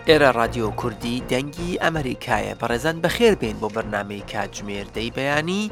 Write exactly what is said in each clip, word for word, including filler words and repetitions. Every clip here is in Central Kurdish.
ئێرە رادیۆ کوردی دەنگی ئەمریکایە. بەڕێزان بەخێر بێن بۆ بەرنامەی کاتژمێردەی بەیانی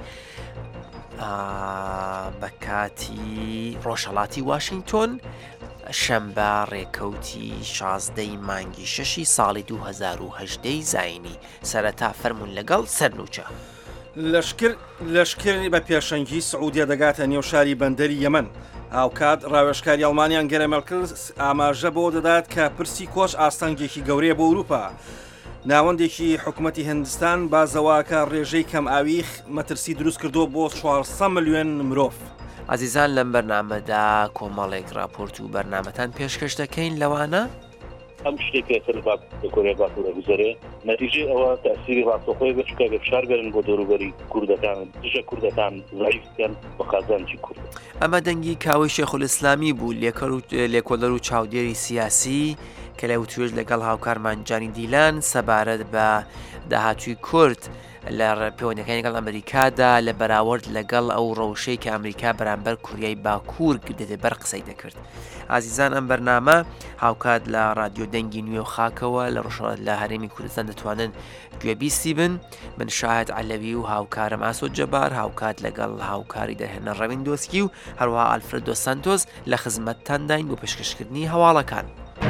بە کاتی ڕۆژهەڵاتی واشنگتۆن شەمبە ڕێکەوتی شازدەی مانگی شەشی ساڵی دوو هەزار و هەژدە زاینی. سەرەتا فەرمون لەگەڵ سەرنووچە. لەشکردنی بە پێشەنگی سعودیە دەگاتە نێو شاری بەندەری یەمەن. هاوکات ڕاوێژکاری ئەڵمانیان گەرەمەڵکرد ئاماژە بۆ دەدات کە پرسی کۆچ ئاستانگێکی گەورەیە بۆ ئەوروپا. ناوەندێکی حکوومەتی هیندستان بازەواکە ڕێژەی کەم ئاویخ مەترسی دروست کردو بۆ چوارسەد ملیۆن مرۆڤ. عزیزان لەم بەرنامەدا کۆمەڵێک راپۆرت و بەرنامەتان پێشکەش دەکەین لەوانە ئەم شتێک پێتر کۆریا باکوورە گوزەرێ نەتیجەی ئەوە تەسیری ڕاستەخۆی بچکە بەفشار بێرن بۆ دەوروبەری کوردەکان دژە کوردەکان ضعیف بکەن بە قازانجی کورد. ئەمە دەنگی کاوەی شێخولئیسلامی بوو، لێکۆڵەر و چاودێری سیاسی کە لە وتوێژ لەگەڵ هاوکارمان جانی دیلان سەبارەت بە داهاتووی کورد لە پەیوەندیەکانی لەگەڵ ئەمریکادا لە بەراورد لەگەڵ ئەو ڕەوشەی کە ئەمریکا بەرامبەر کوریای باکوور دەبەر قسەی دەکرد. عزیزان ئەم بەرنامە هاوکات لە رادیۆ دەنگی نوێ و خاکەوە لە ڕۆژهەڵات لە هەرێمی کوردستان دەتوانن گوێبیستی بن. من شاهد عەلەوی و هاوکارم ئاسۆ جەبار هاوکات لەگەڵ هاوکاری دەهێنە ڕەوین دۆسکی و هەروەها ئالفرێدۆ سانتۆس لە خزمەتتانداین بۆ پێشکەشکردنی هەواڵەکان.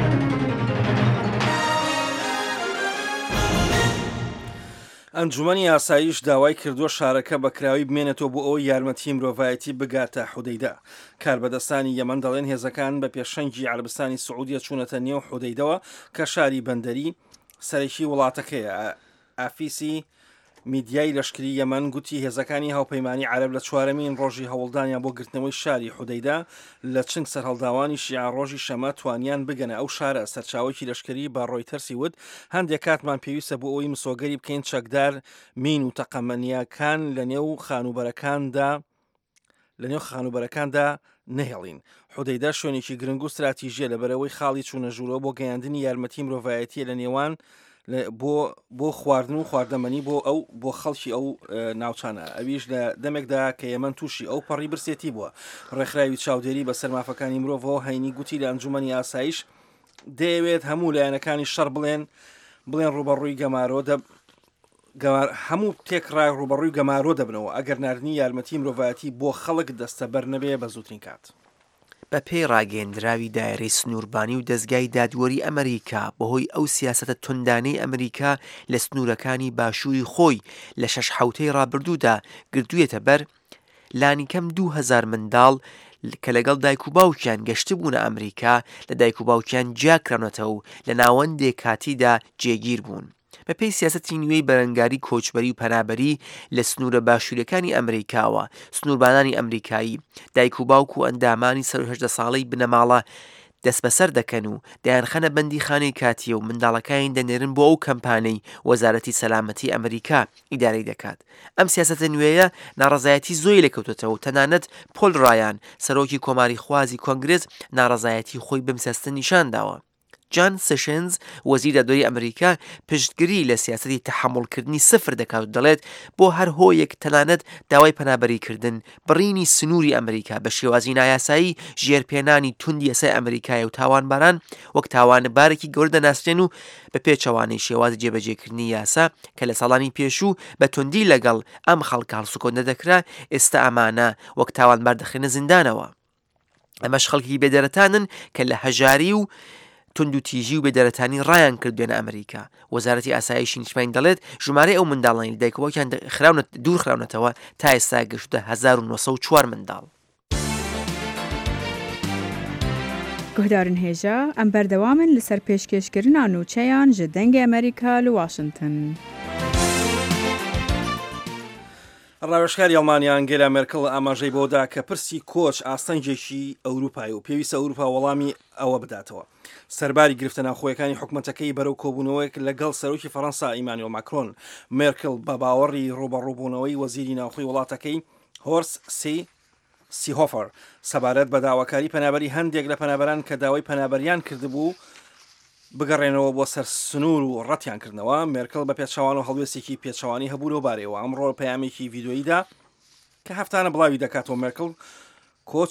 ئەنجومەنی ئاسایش داوای کردووە شارەکە بەکراوی بمێنێتەوە بۆ ئەوەی یارمەتی مرۆڤایەتی بگاتە حودەیدا. کاربەدەستانی یەمەن دەڵێن هێزەکان بە پێشەنگی عەربستانی سعودیە چوونەتە نێو حودەیدەوە کە شاری بەندەری سەرەکی وڵاتەکەیە. ئافیسی میدیای لەشکری یەمەن گوتی هێزەکانی هاوپەیمانی عەرەب لە چوارەمین ڕۆژی هەوڵدانیان بۆ گرتنەوەی شاری حودەیدا لە چنگ سەرهەڵداوانی شیعە ڕۆژی شەمە توانیان بگەنە ئەو شارە. سەرچاوەی لەشکری بە ڕۆیتەرسی وت هەندێک کاتمان پێویستە بۆ ئەوی مسۆگەری بکەین چەکدار مین و تەقەمەنیەکان لە نێو خانوبەرەکاندا لە نێو خانوبەرەکاندا نەهێڵین. حودەیدا شوێنێکی گرنگ و استراتیژیە لەبەرەوەی خاڵی چوونە ژوورەوە بۆ گەیاندنی یارمەتی مرۆڤایەتیە لە نێوان بۆ بۆ خواردن و خواردەمەنی بۆ ئەو بۆ خەڵکی ئەو ناوچانە. ئەویش لە دەمێکدا کە یەمەن تووشی ئەو پەڕی برسێتی بووە. ڕێکخراوی چاودێری بە سەرمافەکانی مرۆڤەوە هەینی گوتی لە ئەنجومەنی ئاسایش دەیەوێت هەموو لایەنەکانی شەڕ بڵێن بڵێن ڕوبەڕووی گەمارۆ هەموو تێکڕای ڕوبەڕووی گەمارۆ دەبنەوە ئەگەر ناردنی یارمەتی مرۆڤایەتی بۆ خەڵک دەستەبەر نەبێ بە زووترین کات. بە پێی ڕاگەیەندراوی دایرەی سنووربانی و دەستگای دادوەری ئەمریکا بەهۆی ئەو سیاسەتە توندانەی ئەمریکا لە سنوورەکانی باشووری خۆی لە شەش حەوتەی ڕابردوودا گردوویەتە بەر لانیکەم دوو هەزار منداڵ کە لەگەڵ دایک و باوکیان گەشت بوونە ئەمریکا لە دایک و باوکیان جیاکراونەتەوە و لە ناوەندێک کاتیدا جێگیر بوون. بە پێی سیاسەتی نوێی بەرەنگاری کۆچبەری و پەنابەری لە سنوورە باشووریەکانی ئەمریکاوە سنووربانانی ئەمریکایی دایک و باوک و ئەندامانی سەر و هەژدە ساڵەی بنەماڵە دەست بەسەر دەکەن و دەیانخەنە بەندی خانەی کاتیە و منداڵەکانی دەنێرن بۆ ئەو کەمپانەی وەزارەتی سەلامەتی ئەمریکا ئیدارەی دەکات. ئەم سیاسەتە نوێیە ناڕەزایەتی زۆی لەکەوتێتەوە و تەنانەت پۆل ڕایان سەرۆکی کۆماری خوازی کۆنگرێس ناڕەزایەتی خۆی بەم سیاستە نیشان داوە. جان سیشنز وەزیرە دادوەری ئەمریکا پشتگیری لە سیاسەتی تەحمڵکردنی سفر دەکات و دەڵێت بۆ هەر هۆیەک تەنانەت داوای پەنابەریکردن بڕینی سنووری ئەمریکا بە شێوازی نایاسایی ژێرپێنانی توندی یاسای ئەمریکای و تاوانباران وەک تاوانبارێکی گەورە دەناسرێن و بە پێچەوانەی شێوازی جێبەجێکردنی یاسا کە لە ساڵانی پێشوو بە توندی لەگەڵ ئەم خەڵکە هەڵسوکۆ نەدەکرا ئێستا ئەمانە وەک تاوانبار دەخرێنە زیندانەوە. ئەمەش خەڵکی بێدەرەتانن کە لە هەژاری و تند و تیژی و بێدەرەتانی ڕایان کردوێنە ئەمریکا. وەزارەتی ئاسایشی نیشتیمانی دەڵێت ژمارەی ئەو منداڵانی دایکەوەکیان دوور خراونەتەوە تا ئێستا گەشتە هەزار و نۆسەد و چوار منداڵ. گوهدارن هێژە ئەم بەردەوامن لەسەر پێشکەشکردنا نووچەیان ji dengê ئەمریکا لە واشنگتن. ڕاوێژکاری ئەڵمانیا ئەنگێلا مێرکڵ ئاماژەی بۆدا کە پرسی کۆچ ئاستەنگێکی ئەوروپای و پێویستە ئەوروپا وەڵامی ئەوە بداتەوە. سەرباری گرفتە ناوخۆیەکانی حکوومەتەکەی بەرەو کۆبوونەوەیەک لەگەڵ سەرۆکی فەڕەنسا ئیمانوێل ماکرۆن. مێرکڵ بە باوەڕی ڕوبەڕووبوونەوەی وەزیری ناوخۆی وڵاتەکەی هۆرس سی سیهۆفەر سەبارەت بە داواکاری پەنابەری هەندێک لە پەنابەران کە داوای پەنابەریان کردبوو بگەڕێنەوە بۆ سەر سنوور و ڕەتیان کردنەوە. مێرکڵ بە پێچەوان و هەڵوێستێکی پێچەوانی هەبوو بارەوە ئەمڕۆ پەیامێکی ڤیدۆییدا کە هەفتانە بڵاوی دەکاتەوە. مێرکڵ کۆچی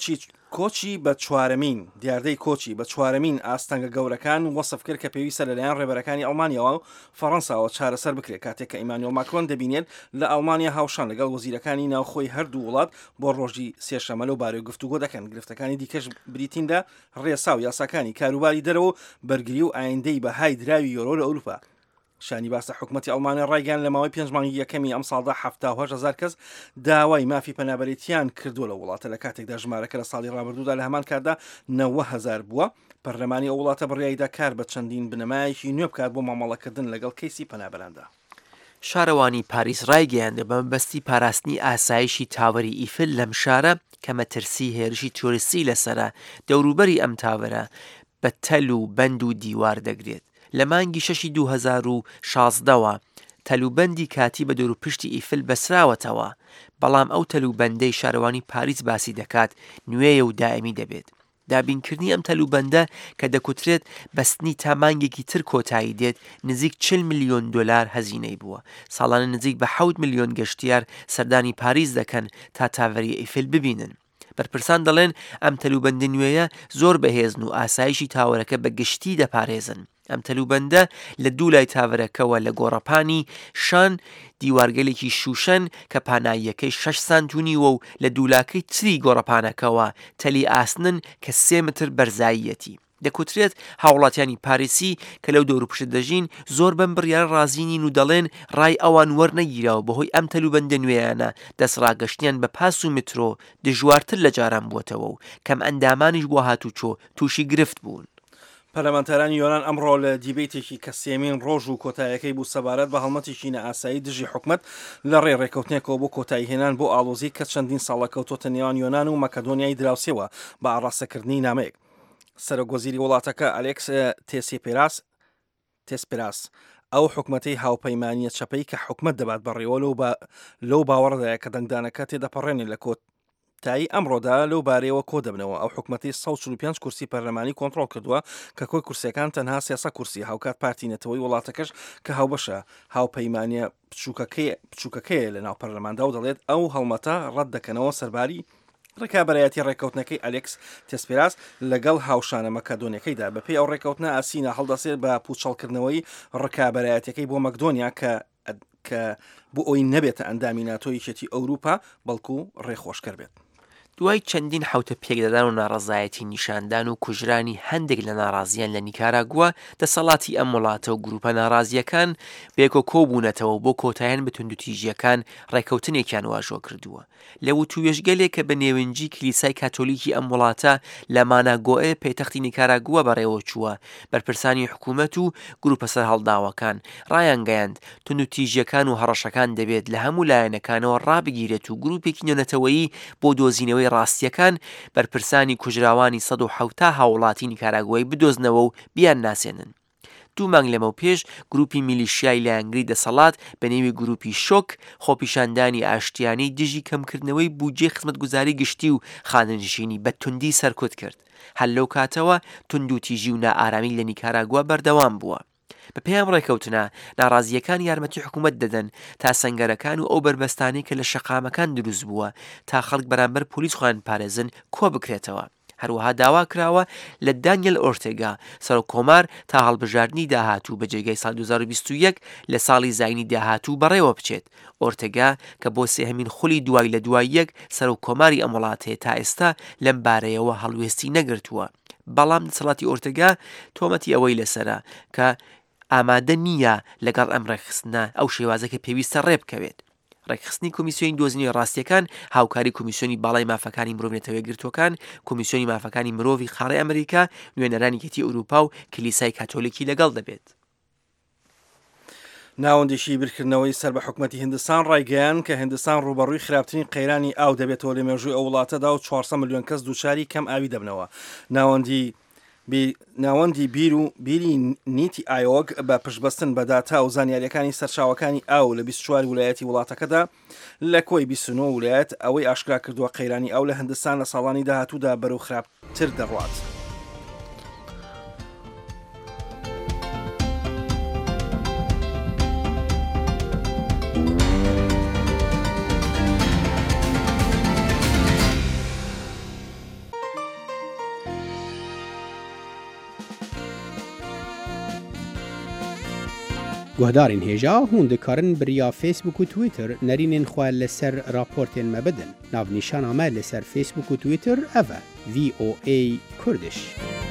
کۆچی بە چوارەمین دیاردەی کۆچی بە چوارەمین ئاستەنگە گەورەکان وەسف کرد کە پێویستە لەلایەن ڕێبەرەکانی ئەڵمانیاوە و فەڕەنساوە چارەسەر بکرێت کاتێک کە ئیمانوێل ماکرۆن دەبینێت لە ئەڵمانیا هاوشان لەگەڵ وەزیرەکانی ناوخۆی هەردوو وڵات بۆ ڕۆژی سێشەمە لەو بارەی گفتوگۆ دەکەن. گرفتەکانی دیکەش بریتیندا ڕێسا و یاساکانی کاروباری دەرەوە بەرگری و ئایندەی بەهای دراوی یۆرۆ لە ئەوروپا. شانی باسە حکوومەتی ئەڵمانیا ڕایگەیاند لە ماوەی پێنج مانگی یەکەمی ئەم ساڵدا هەفتاد و هەشت هەزار کەس داوای مافی پەنابەرێتیان کردووە لە وڵاتە لە کاتێکدا ژمارەکە لە ساڵی ڕابردوودا لە هەمان کاتدا نەوە هەزار بووە. پەرلەمانی ئەو وڵاتە بڕیایدا کار بە چەندین بنەمایەکی نوێ بکات بۆ مامەڵەکردن لەگەڵ کەیسی پەنابەراندا. شارەوانی پاریس ڕایگەیاندە بە مەبەستی پاراستنی ئاسایشی تاوەری ئیفل لەم شارە کە مەترسی هێرشی تۆریستی لەسرە دەوروبەری ئەم تاوەرە بە تەل و بەند و دیوار دەگرێت. لە مانگی شەشی دوو هەزار و شازدەوە تەلوبەندی کاتی بە دەوروپشتی ئیفل بەسراوەتەوە، بەڵام ئەو تەلوبەندەی شارەوانی پاریس باسی دەکات نوێیە و دائمی دەبێت. دابینکردنی ئەم تەلوبەندە کە دەکوترێت بەستنی تا مانگێکی تر کۆتایی دێت نزیک چل میلیۆن دۆلار هەزینەی بووە. ساڵانە نزیک بە حەوت میلیۆن گەشتیار سەردانی پاریس دەکەن تا تاڤەری ئیفل ببینن. بەرپرسان دەڵێن ئەم تەلوبەندە نوێیە زۆر بەهێزن و ئاسایشی تاوەرەکە بە گشتی دەپارێزن. ئەم تەلوبەندە لە دوو لای تاڤەرەکەوە لە گۆڕەپانی شان دیوارگەلێکی شوشەن کە پاناییەکەی شەش سانتونیوە و لە دوولاکەی تری گۆڕەپانەکەوە تەلی ئاسنن کە سێ متر بەرزاییەتی. دەکوترێت هاوڵاتیانی پارێسی کە لەو دەوروپشت دەژین زۆر بەم بڕیارە ڕازینین و دەڵێن ڕای ئەوان وەرنەگیراوە بەهۆی ئەم تەلوبەندە نوێیانە دەسڕاگەشتیان بە پاس و میترۆ دژوارتر لە جاران بووەتەوە و کەم ئەندامانیش بۆ هاتوچۆ تووشی گرفت بوون. پەرلەمانتارانی یۆنان ئەمڕۆ لە دیبێتێکی کە سێمین ڕۆژ و کۆتاییەکەی بوو سەبارەت بە هەڵمەتێکی نەئاسایی دژی حکومەت لە ڕێ ڕێکەوتنێکەوە بۆ کۆتایی هێنان بۆ ئاڵۆزی کە چەندین ساڵە کەوتۆتە نێوان یۆنان و مەکەدۆنیای دراوسێەوە بە ئاڕاستەکردنی نامەیەک. سەرۆکوەزیری وڵاتەکە ئەلێکس تێسیپێراس تێسپێراس ئەو حکومەتەی هاوپەیمانیە چەپەی کە حکومەت دەبات بەڕێوە لەو باوەڕدایە کە دەنگدانەکە تێدەپەڕێنێت لە کۆت تایی ئەمڕۆدا لەو بارەیەوە کۆ دەبنەوە. ئەو حکومەتی سەد و چل و پێنج کورسی پەرلەمانی کۆنتڕۆڵ کردووە کە کۆی کورسیەکان تەنها سێسە کورسی هاوکات پارتینەتەوەی وڵاتەکەش کە هاوبەشە هاوپەیمانیە بچووکەکەیە لە ناو پەرلەماندا و دەڵێت ئەو هەڵمەتە ڕەت دەکەنەوە سەرباری ڕێکابەرایەتی ڕێکەوتنەکەی ئەلێکس تێسپێراس لەگەڵ هاوشانە مەکەدۆنیەکەیدا. بەپێی ئەو ڕێکەوتنە ئاسینە هەڵدەسێت بە پوچەڵکردنەوەی ڕێکابەرایەتەکەی بۆ مەکدۆنیا کە کە بۆ ئەوی نەبێتە ئەندامی ناتۆیەتی ئەوروپا بەڵکو ڕێخۆشکەر بێت. دوای چەندین حوتە پێکدەدان و ناڕەزایەتی نیشاندان و کوژرانی هەندێک لە ناڕازیان لە نیکاراگووە دەسەڵاتی ئەم وڵاتە و گروپە ناڕازیەکان بێکۆ کۆبوونەتەوە بۆ کۆتاییان بە توندوتیژیەکان ڕێکەوتنێکیان واژۆ کردووە. لە وتوێژگەلێک کە بە نێوەنجی کلیسای کاتۆلیکی ئەم وڵاتە لە ماناگۆئێ پەیتەختی نیکاراگووە بەڕێوە چووە، بەرپرسانی حکوومەت و گروپە سەر هەڵداوەکان ڕایانگەیاند توندوتیژیەکان و هەڕەشەکان دەبێت لە هەموو لایەنەکانەوە ڕابگیرێت و گروپێکی نێونەتەوەیی بۆ دۆزینەوەی ڕاستیەکان بەرپرسانی کوژراوانی سەد و حەوت هاوڵاتی نیکاراگوای بدۆزنەوە و بیان ناسێنن. دوو مانگ لەمە پێش گروپی میلیشیای لایەنگری دەسەڵات بە نێوی گروپی شۆک خۆپیشاندانی ئاشتیانی دژی کەمکردنەوەی بودجێ خزمەتگوزاری گشتی و خانەنشینی بە توندی سەرکوت کرد. هەر لەو کاتەوە توندوتیژی و نائارامی لە نیکاراگووا بەردەوام بووە. بە پێیان ڕێکەوتنە ناڕازیەکان یارمەتی حکوومەت دەدەن تا سەنگەرەکان و ئەو بربەستانی کە لە شەقامەکان دروست بووە تا خەڵک بەرامبەر پۆلیس خوان پارێزن کۆ بکرێتەوە. هەروەها داوا کراوە لە دانیێل ئۆرتێگا سەرۆکۆمار تا هەڵبژاردننی داهاتوو بە جێگای ساڵ دوو هەزار و بیست و یەک لە ساڵی زاینی داهاتوو بەڕێوە بچێت. ئۆرتێگا کە بۆ سێهەمین خولی دوای لە دوای یەک سەرۆکۆماری ئەم وڵاتەیە تا ئێستا لەم بارەیەوە هەڵوێستی نەگرتووە. بەڵام دەسەڵاتی ئۆرتێگا تۆمەتی ئەوەی لەسرە کە ئامادە نییە لەگەڵ ئەم ڕێکخستنە ئەو شێوازەکە پێویستە ڕێبکەوێت. ڕێکخستنی کۆمیسیۆنی دۆزینەوەی ڕاستیەکان هاوکاری کۆمیسیۆنی باڵای مافەکانی مرۆڤ گرتوەکان کۆمیسیۆنی مافەکانی مرۆڤی خاڵی ئەمریکا نوێنەرانی کەتی ئەوروپا و کلیسای کاتۆلیکی لەگەڵ دەبێت. ناوەندێکی بیرکردنەوەی سەر بە حکومەتی هیندستان ڕایگەیان کە هیندستان ڕوبەڕووی خراپترین قەیرانی ئاو دەبێتەوە لە مێژووی ئەو وڵاتەدا و چوارسەد ملیۆن کەس دووچاری کەم ئاوی دەبنەوە. ناوەندی ناوەندی بیر و بیری نیتی ئایۆگ بە پشتبەستن بە داتا و زانیاریەکانی سەرچاوەکانی ئاو لە بیست و چوار ویلایەتی وڵاتەکەدا لە کۆی بیست و نۆ ویلایەت ئەوەی ئاشکرا کردووە قەیرانی ئاو لە هیندستان لە ساڵانی داهاتوودا بەرەو خراپتر دەڕوات. گهدارین هێژا هون دikarin biriya Facebook û Twitter nerînên xwe li ser raportên me bidin. Navnîşana me li ser Facebook û Twitter ev e V O A Kurdish.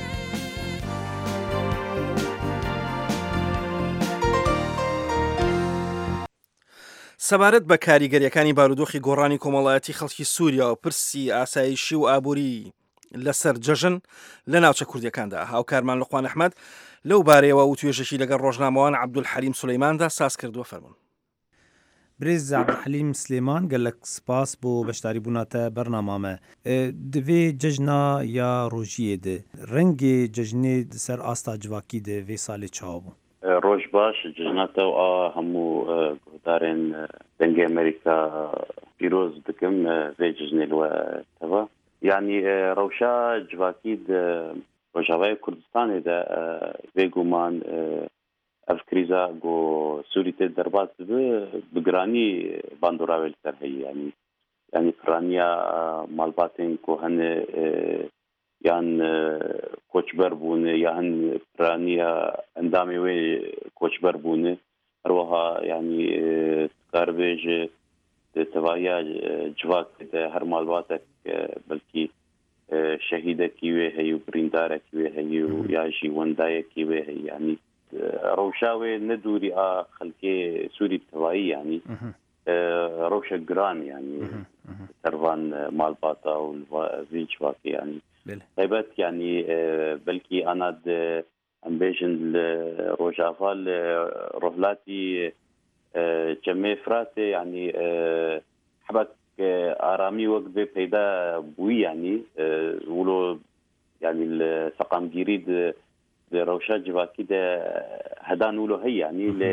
سەبارەت بە کاریگەریەکانی بارودۆخی گۆڕانی کۆمەڵایەتی خەڵکی سووریا و پرسی ئاسایشی و ئابووری لەسەر جەژن لە ناوچە کوردیەکاندا هاوکارمان لەخوان ئەحمەد لەو بارەیەوە و توێژەشی لەگەڵ ڕۆژنامەوان عەبدولحەلیم سولەیماندا ساز کردووە. فەرموون. برێز عەبدولحەلیم سلێمان گەلک سپاس بۆ بەشداری بووناتە بەرنامامە. divê cejna ya rojiyê de rengê cejnê ser asta civakî de vê salê çawa bû. Roj baş cejna te a hemû guhdarên dengê Amerîka pîroz dikim vê cejnê li we teva. Yani rewşa civakî di Rojavayê Kurdistanê de vê guman ev krîza got Sûrî tê derbas dibe bi giranî bandora wê li ser heye. Yani yani piraniya malbatên ku hene yan koçber bûne ya hin piraniya endamê wê koçber bûne her wiha yani dikarbêje di tevahiya civakê de her malbatek belkî şehîdekî wê heye û birîndarekî wê heye û ya jî wendayekî wê heye. Yani rewşa wê nedûrî a xelkê Sûrî tevahî yani rewşa giran yani servan malbata û vî civakê yani taybet yani belkî ana de em bêjin li Rojava li rohlatî cemê Firatê yani hebek aramî wek bê peyda bûyî yani wilo yani li seqamgirî di di rewşa civakî de hedan wilo heye yani li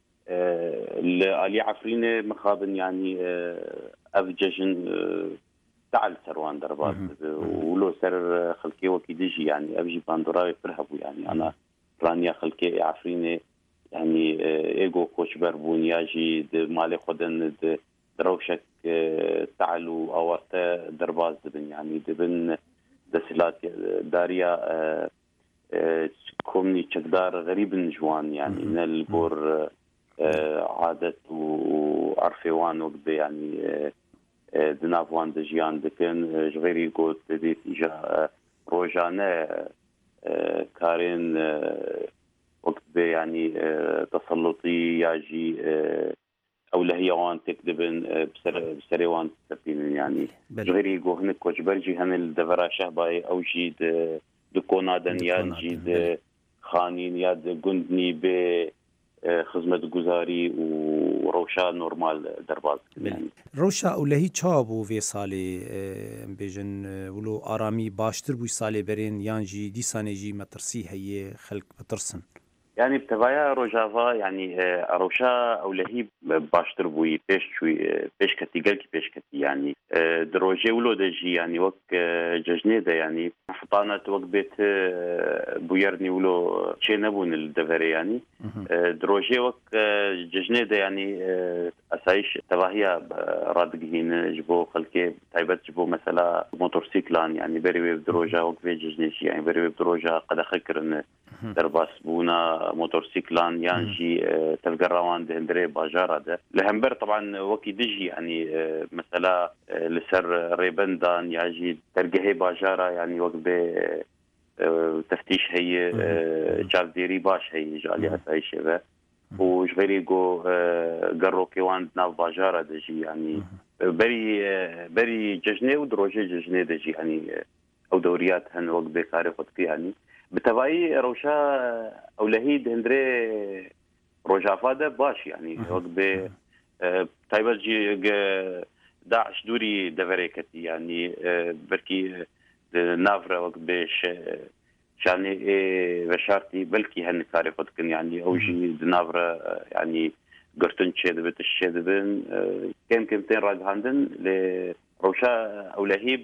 li alî Efrînê mixabin yani ev cejin تعال سروان دربات ولو سر خلقي وكي دجي يعني ابجي باندوراوي فرهبو يعني انا رانيا خلقي عفريني يعني ايجو كوشبر بونياجي مالي خدن دروشك تعالوا اورتا درباز دبن يعني دبن دسلات داريا كومني تشكدار غريب جوان يعني نالبور عادت وعرفوان وقت يعني دنافوان دجيان دكن جغيري قوت ديت إجا روجانة كارين وقت يعني تسلطي ياجي أولهيوان تكذبن بسريوان تسبين يعني جغيري قو هنك وجبرجي هن الدفرا شهباي أو جيد دكونادن يان جيد خانين ياد قندني ب خدمت گزاری و روشا نورمال درباز يعني روشا اولهی چا بو وی سالی بیژن ولو آرامی باشتر بو سالی برین یانجی دیسانه جی مترسی هي خلق بترسن يعني بتبايا روجافا يعني روشا اولهی باشتر بو پیش چوی پیش کتی گل کی پیش کتی يعني دروجه ولو دجي يعني وك ججنه ده يعني حطانه وك بيت بويرني ولو شي نبون الدفري يعني دروجه وك ججنه ده يعني اسايش تباهيا رادقهين جبو خلكي تايبت جبو مثلا موتورسيكلان يعني بري دروجه وك في ججنه يعني بري دروجه قد خكرن درباس بونا موتورسيكلان يانجي تفقروان دهندري باجارة ده لهمبر طبعا وكي دجي يعني مثلا لسر ريبندان ياجي ترقهي باجارة يعني وقت بي تفتيش هي جاب ديري باش هي جالي هاي شبه وجغيري جو قروكي وان ناف باجارة دجي يعني بري بري ججني ودروجي ججني دجي يعني او دوريات هن وقت بي كاري خدكي يعني بتبعي روشا اولهي دهندري روجافا ده باش يعني وقت بي تايبت جي داعش دوري دفريكتي يعني بركي نافرة وقت بيش شاني بشارتي بلكي هنكاري خدكن يعني اوجي دنافرة يعني قرتن شيد بت الشيد بن كم كمتين راد هاندن لروشا اولهي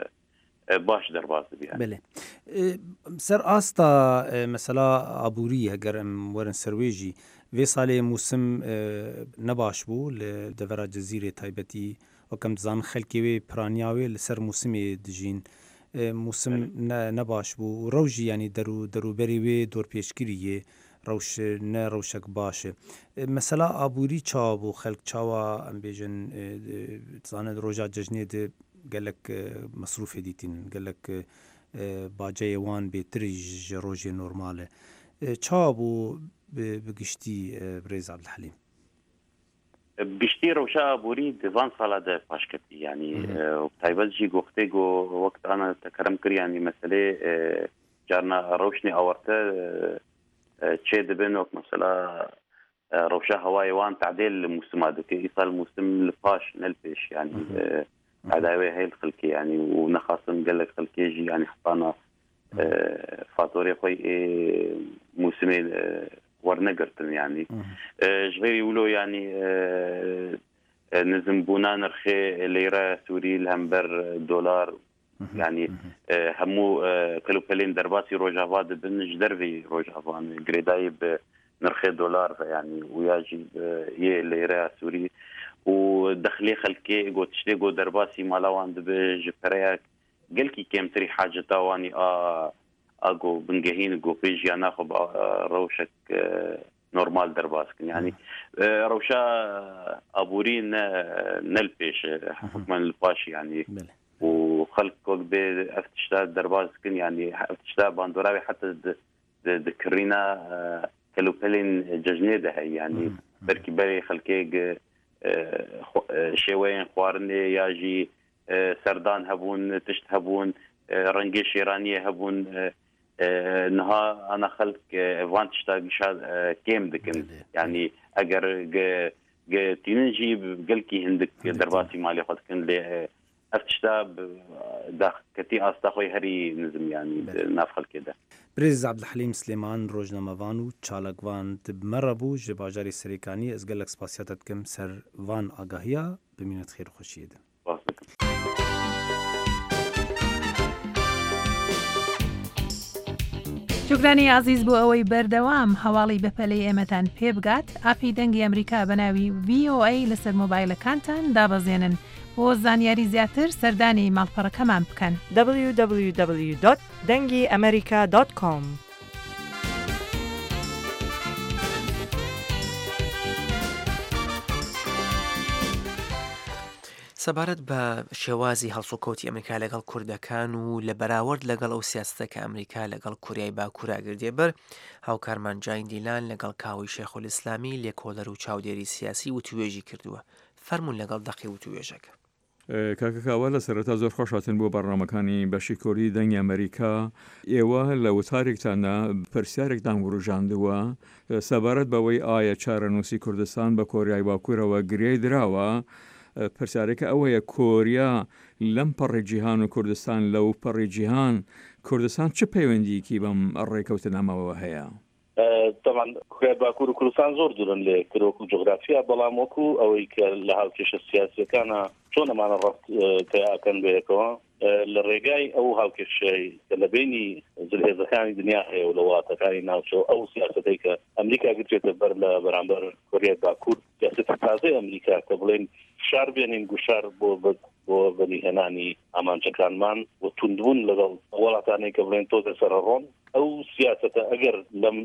باش درباز بيان بله سر آستا مثلا عبوری اگر ام ورن سرویجی وی سال موسم نباش بو لدورا جزیره تایبتی و کم زان خلکی وی پرانیاوی لسر موسم دجین موسم نباش بو روجی یعنی درو درو بری وی دور پیشگیریه ڕەوش نە ڕەوشک باشە مەسەلا ئابووری چاوە بۆ خەڵک چاوە ئەم بێژن زانێت ڕۆژا جەژنێت gelek mesrûfê dîtîn gelek baceyê wan bêtirî ji rojê normal e çawa bû bi giştî Birêz Abdulhelîm biştî rewşa aborî di van sala de paşketî yanî taybet jî goxtê got wekt ana tekerem kir yanî meselê carna rewşnê awarte çê dibin wek mesela rewşa hewayê wan tedêl li mûsima dike îsal mûsim li paş ne li pêş yanî عداوي هاي الخلقية يعني ونخاصم قال لك خلقية جي يعني حطانا فاتوري خوي موسمين ورنقرتن يعني جغير يقولوا يعني نزم بونا نرخي ليرة سوري الهمبر دولار يعني همو كلو كلين درباسي روجافاد بنج دربي روجافان قريداي بنرخي دولار يعني وياجي يه ليرة سوري ودخلي خلكي قو تشتي قو درباسي مالاوان دبج فريك قلكي كيم تري حاجة تاواني آ اقو بنجهين قو بيجي انا خب روشك نورمال درباسك يعني روشا ابورين نلبيش حكما الفاش يعني وخلق وقت افتشتا درباسك يعني افتشتا باندوراوي حتى ذكرينا كلوبلين ججنيده يعني بركي بري خلكي شوين خوارني ياجي سردان هبون تشت هبون رنجي شيرانية هبون نها أنا خلق فان تشتا مشاد كيم دكن يعني أجر تينجي بقلكي هندك درباسي مالي خد كن لي أفتشتا داخ كتي أستخوي هري نزم يعني نافخل كده برێز عەبدولحەلیم سلێمان ڕۆژنامەڤان و چالاکڤان بمەڕە بوو ji bajarê Serêkanî ez gelek spasiya te dikim ser van agahiya bimînet xêr û xweşiyê de جوگرانی عزیز بۆ ئەوەی بەردەوام هەواڵی بەپەلەی ئێمەتان پێ بگات ئاپی دەنگی ئەمریکا بەناوی ڤی ئۆ ئەی لەسەر مۆبایلەکانتان دابەزێنن بۆ زانیاری زیاتر سەردانی ماڵپەڕەکەمان بکەن دبلیو دبلیو دبلیو دۆت دەنگی ئەمریکا دۆت کۆم سەبارەت بە شێوازی هەڵسوکەوتی ئەمریکا لەگەڵ کوردەکان و لە بەراورد لەگەڵ ئەو سیاسەتە کە ئەمریکا لەگەڵ کوریای باکوورا گردێبەر هاوکارمان جاین دیلان لەگەڵ کاوی شێخولئیسلامی لێکۆڵەر و چاودێری سیاسی وتوێژی کردووە فەرمون لەگەڵ دەقی وتوێژەکە کاکەکاوە لە سەرەتا زۆر خۆشاتن بۆ بەڕنامەکانی بەشی کۆری دەنگی ئەمریکا ئێوە لە وتارێکتانە پرسیارێکتان وروژاندووە سەبارەت بەوەی ئایا چارەنووسی کوردستان بە کۆریای باکوورەوە گرێی دراوە پرسیارێکە ئەوەیە کۆریا لەم پەڕی جیهان و کوردستان لەو پەڕی جیهان کوردستان چه پەیوەندیکی بەم ڕێکەوتنامەوە هەیە؟ طبعا باکوور و کوردستان زۆر دوورن لێ کۆک و جغرافیا بەڵام وەکو ئەوەی کە لە هاوکێشە سیاسیەکانە چۆن ئەمانە ڕەفت پێیاکەن بەیەکەوە لە ڕێگای ئەو هاوکێشەی کە لە بینی جلهێزەکانی دنیا هەیە و لە وڵاتەکانی ناوچەوە ئەو سیاسەتەی کە ئەمریکا گرتوێتە بەر لە بەرامبەر کۆریای باکوور سیاسەتی تازەی ئەمریکا کە بڵێن فشار بێنین گوشار بۆ بۆ بەنیهێنانی ئامانچەکانمان و توندبوون لەگەڵ وڵاتانەی کە بڵێن تۆزە سەرڕۆن ئەو سیاسەتە ئەگەر لەم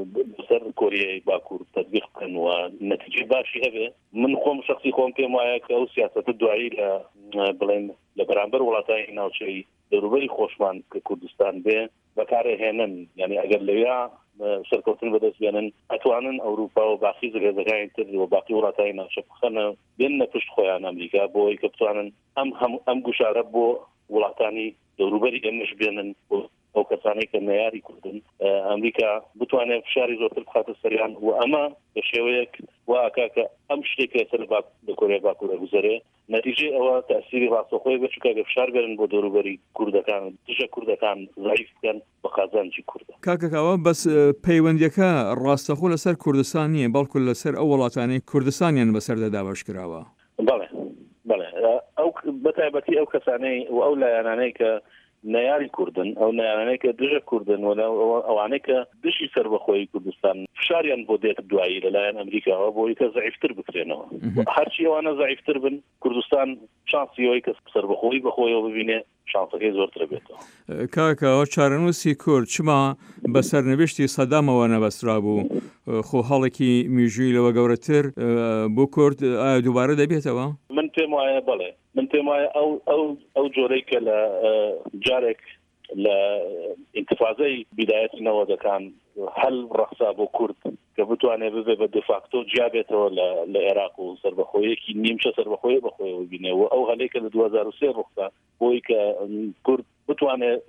سەر کۆریای باکوور تەطبیق بکەن و نەتیجەی باشی هەبێ من خۆم شخصی خۆم پێم وایە کە ئەو سیاسەتە دوایی لە بڵێن لە بەرامبەر وڵاتانی ناوچەی دەوروبەری خۆشمان کە کوردستان بێ بەکارهێنن یعنی ئەگەر لەویا سەرکەوتن بەدەست بێنن ئەتوانن ئەوروپا و باقی جلهێزەکانی تر و باقی وڵاتانی ناوچە بخەنە بێنە پشت خۆیان ئەمریکا بۆی کە بتوانن ئەم ئەم گوشارە بۆ وڵاتانی دەوروبەری ئێمەش بێنن ئەو کەسانەی کە نەیاری کوردن ئەمریکا بتوانێت فشاری زۆرتر بخاتە سەریان و ئەمە بە شێوەیەک واکە کە ئەم شتێکە سەر لە کۆریای باکوورە گوزەرێ نەتیجەی ئەوە تەسیری ڕاستەخۆی بچووکە گە فشار بێنن بۆ دەوروبەری کوردەکان دژە کوردەکان ضعیف بکەن بە قازانجی کوردە کاکەکاوە بەس پەیوەندیەکە ڕاستەخۆ لەسەر کوردستان نییە بەڵکو لەسەر ئەو وڵاتانەی کوردستانیان بەسەردەدا باش کراوە بەڵێ بەڵێ ئەو بەتایبەتی ئەو کەسانەی و ئەو لایەنانەی کە نەیاری کوردن ئەو نەیانەیە کە دژە کوردن ئەوانەیە کە دشی سەربەخۆیی کوردستان فشاریان بۆ دێت دوایی لەلایەن ئەمریکاوە بۆی کە زەعیفتر بکرێنەوە هەرچی ئەوانە زەعیفتر بن کوردستان شانسیەوەی کە سەربەخۆیی بەخۆیەوە ببینێ شانسەکەی زۆرتر بێتەوە. کاکەوە چارەنووسی کورد چما بەسەر نوشتی سەدامەوە نەبەسترا بوو خۆ هەڵێکی میژووی لەوە گەورەتر بۆ کورد ئایا دووبارە دەبێتەوە؟ من پێم وایە بەڵێ من پێم وایە ئەو ئەو ئەو جۆرەی کە لە جارێک لە ئینتفاضەی بیدایەتی نەوەدەکان هەل ڕەخسا بۆ کورد کە بتوانێت ببێ بە دفاکتۆ جیابێتەوە لە عێراق و سەربەخۆیەکی نیمچە سەربەخۆیە بەخۆیەوە ببینێەوە ئەو هەلێکە لە دوو هەزار و سێ ڕوخدا بۆی کە کورد بتوانێت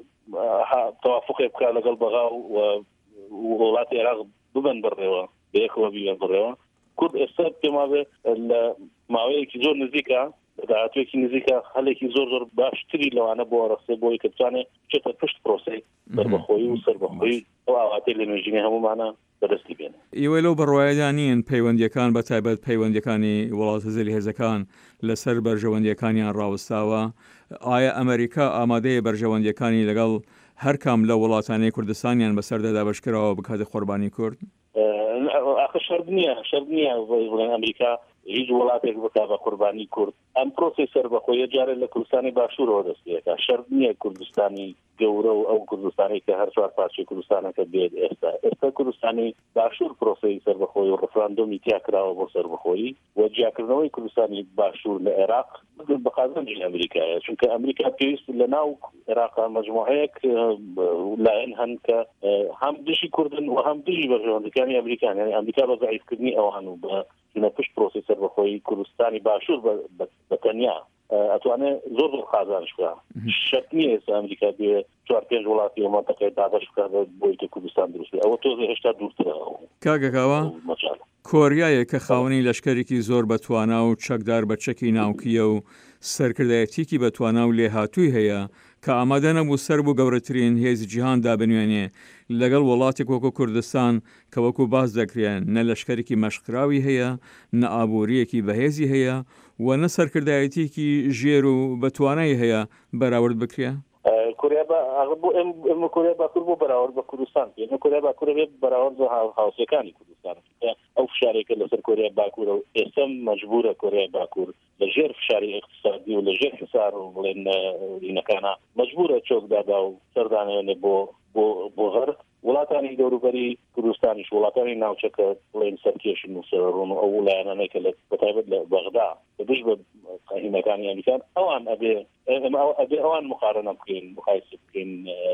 تەوافقێ بکات لەگەڵ بەغا و وڵاتی عێراق ببن بڕێوە بەیەکەوە بیبن بڕێوە کورد ئێستا پێما بێ لە ماوەیەکی زۆر نزیکە داهاتوێکی نزیکە هەلێکی زۆر زۆر باشتری لەوانە بۆ ڕستێ بۆی کە بتوانێت بچێتە پشت پرۆسەی سەربەخۆیی و سەربەخۆیی ئەو ئاواتەی لە نوێژینی هەمومانە بەدەستی بێن. ئێوە لەو بەڕوایەدا نین پەیوەندیەکان بە تایبەت پەیوەندیەکانی وڵاتە زەلی هێزەکان لەسەر بەرژەوەندیەکانیان ڕاوەستاوە ئایا ئەمریکا ئامادەیە بەرژەوەندیەکانی لەگەڵ هەر کام لە وڵاتانەی کوردستانیان بەسەردەدا بەشکراوە بکاتە قوربانی کورد؟ ئاخە شەرت نییە شەرت نییە بڵێن ئەمریکا هیچ وڵاتێک بکا بە قوربانی کورد ئەم پرۆسی سەربەخۆیە جارێ لە کوردستانی باشوورەوە دەستێکە شەرت نییە کوردستانی گەورە و ئەو کوردستانی کە هەر چوار پارچەی کوردستانەکە بێت ئێستا ئێستا کوردستانی باشوور پرۆسی سەربەخۆیی و ڕفراندۆمی تیا کراوە بۆ سەربەخۆیی و جیاکردنەوەی کوردستانی باشوور لە عێراق بە قازانجی ئەمریکایە چونکە ئەمریکا پێویست لە ناو عێراقا مەجموعەیەک لایەن هەن کە هەم دژی کوردن و هەم دژی بەرژەوەندەکانی ئەمریکان یعنی ئەمریکا بە زەعیفکردنی ئەوان و بە پشت پرۆسی سەربەخۆیی کوردستانی باشوور بەتەنیا ئەتوانێت زۆر زۆر قازانش بکات شەرت نییە ئێستا ئەمریکا بێ چوار پێنج وڵاتی ئەو مەنتەقەی دابەش بکات بۆی کە کوردستان دروست بێت ئەوە تۆزێ هێشتا دوورترەوە. کاگەکاوە کۆریایە کە خاوەنی لەشکەرێکی زۆر بەتوانا و چەکدار بە چەکی ناوکیە و سەرکردایەتێکی بەتوانا و لێهاتووی هەیە کە ئامادە نەبوو سەر بوو گەورەترین هێزی جیهان دابنوێنێ لەگەڵ وڵاتێک وەکو کوردستان کە وەکو باز دەکرێن نە لەشکەرێکی مەشقراوی هەیە نە ئابوووریەکی بەهێزی هەیە و نە سەرکردایەتێکی ژێر و بەتوانای هەیە بەراورد بکرێ. کوریا بۆ ئەم کوریا باکوور بۆ بەراورد بە کوردستان پێ کوریا باکوور بێت بەراورد بە هاوسەکانی کوردستان ئەو فشارێکە لەسەر کوریا باکوورە و ئێستا مەجبورە کوریا باکوور لە ژێر فشاری اقتصادی و لە ژێر حسار و بڵێن لینەکانە مەجبورە چۆکدادا و سەردانێنێ بۆ بۆ بۆ غەرب وڵاتانی دەوروبەری کوردستانیش وڵاتانی ناوچەکە بڵێن سەرکێشن و سەرڕۆن و ئەو وڵایانانەی کە بەتایبەت لە بەغدا بەدژ بە هیمەکانی ئەمریکان ئەوان ئەبێ ئەبێ ئەوان مقارنە بکەین مقایسە بکەین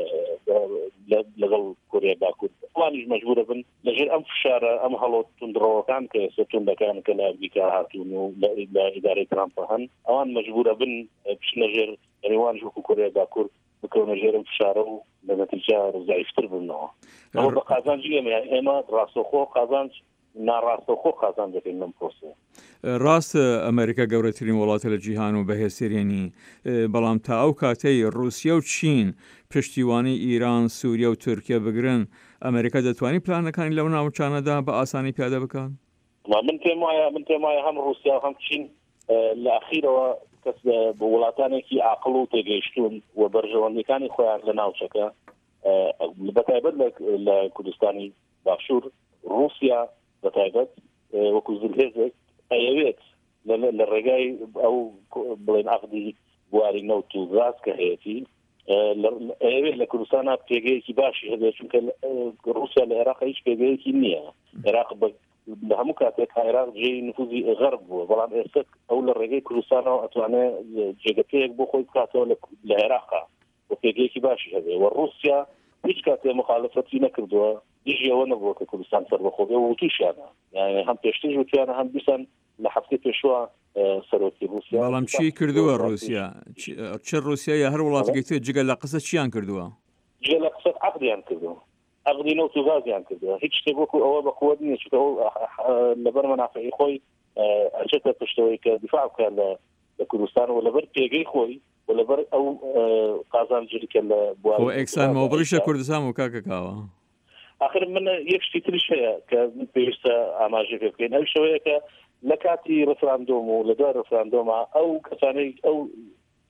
لەگەڵ کوریا باکوور ئەوانیش مەجبورە بن لەژێر ئەم فشارە ئەم هەڵۆ توندڕەوەکان کە ئێستا توندەکان کە لە ئەمریکا هاتوون و لە ئیدارەی ترامپ هەن ئەوان مەجبورە بن بچنە ژێر ڕێوان وەکو کوریا باکوور بکەونە ژێرم فشارە و لە نەتیجە زەعیفتر بنەوە ئەوە بە قازانجی ئێمە ئێمە ڕاستەوخۆ قازانج ناڕاستەوخۆ قازان دەکەین لەم پرۆسەیە. ڕاستە ئەمریکا گەورەترین وڵاتە لە جیهان و بەهێزترینی بەڵام تا ئەو کاتەی رووسیا و چین پشتیوانی ئیران سووریا و تورکیا بگرن ئەمریکا دەتوانێت پلانەکانی لەو ناوچانەدا بە ئاسانی پیادە بکات؟ من پێم وایە من پێم وایە هەم رووسیا هەم چین لە ئەخیرەوە کەس بە وڵاتانێکی عاقڵ و تێگەیشتون و بەرژەوەندەکانی خۆیان لە ناوچەکە بەتایبەت لە کوردستانی باشوور رووسیا بەتایبەت وەکو زلهێزێک ئەیەوێت لە ڕێگای ئەو بڵێن عەقدی بواری نەوت و غاز کە هەیەی ئەوێت لە کوردستانە پێگەیەکی باشی هەبێت چونکە رووسیا لە عێراق هیچ پێگەیەکی نییە عێراق لە هەموو کاتێک عێراق جێی نفوزی غەرب بووە بەڵام ئێستا ئەو لە ڕێگەی کوردستانەوە ئەتوانێت جێگەپەیەک بۆ خۆی بکاتەوە لە عێراقا بۆ پێگەیەکی باشی هەبێت و رووسیا هیچ کاتێ مخالفەتی نەکردووە دیژی ئەوە نەبووە کە کوردستان سەربەخۆ بێ و وتوشیانە یعنی هەم پێشتر وتیانە هەم دیسان لە هەفتەی پێشوە سەرۆکی رووسیا. بەڵام چی کردووە رووسیا چ رووسیا یا هەر وڵاتێکی تر جگە لە قسە چیان کردووە؟ جگە لە قسە عەقدیان کردووە عەقدی نەوت و غازیان کردووە هیچ شتێک وەکو ئەوە بەقووەت نییە چونکە لەبەر مەنافعی خۆی ئەچێتە پشتەوەی کە دیفاع بکات لە کوردستان و لەبەر پێگەی خۆی و لەبەر ئەو قازانجی کە لە بواری ئێکسان مۆبڵیشە کوردستان و کاکەکاوە آخر من یەک شتی تریش هەیە کە پێویستە ئاماژە پێ بکەین ئەو شەوەیە کە لە کاتی ڕفراندۆم و لە دوای ڕفراندۆمە ئەو کەسانەی ئەو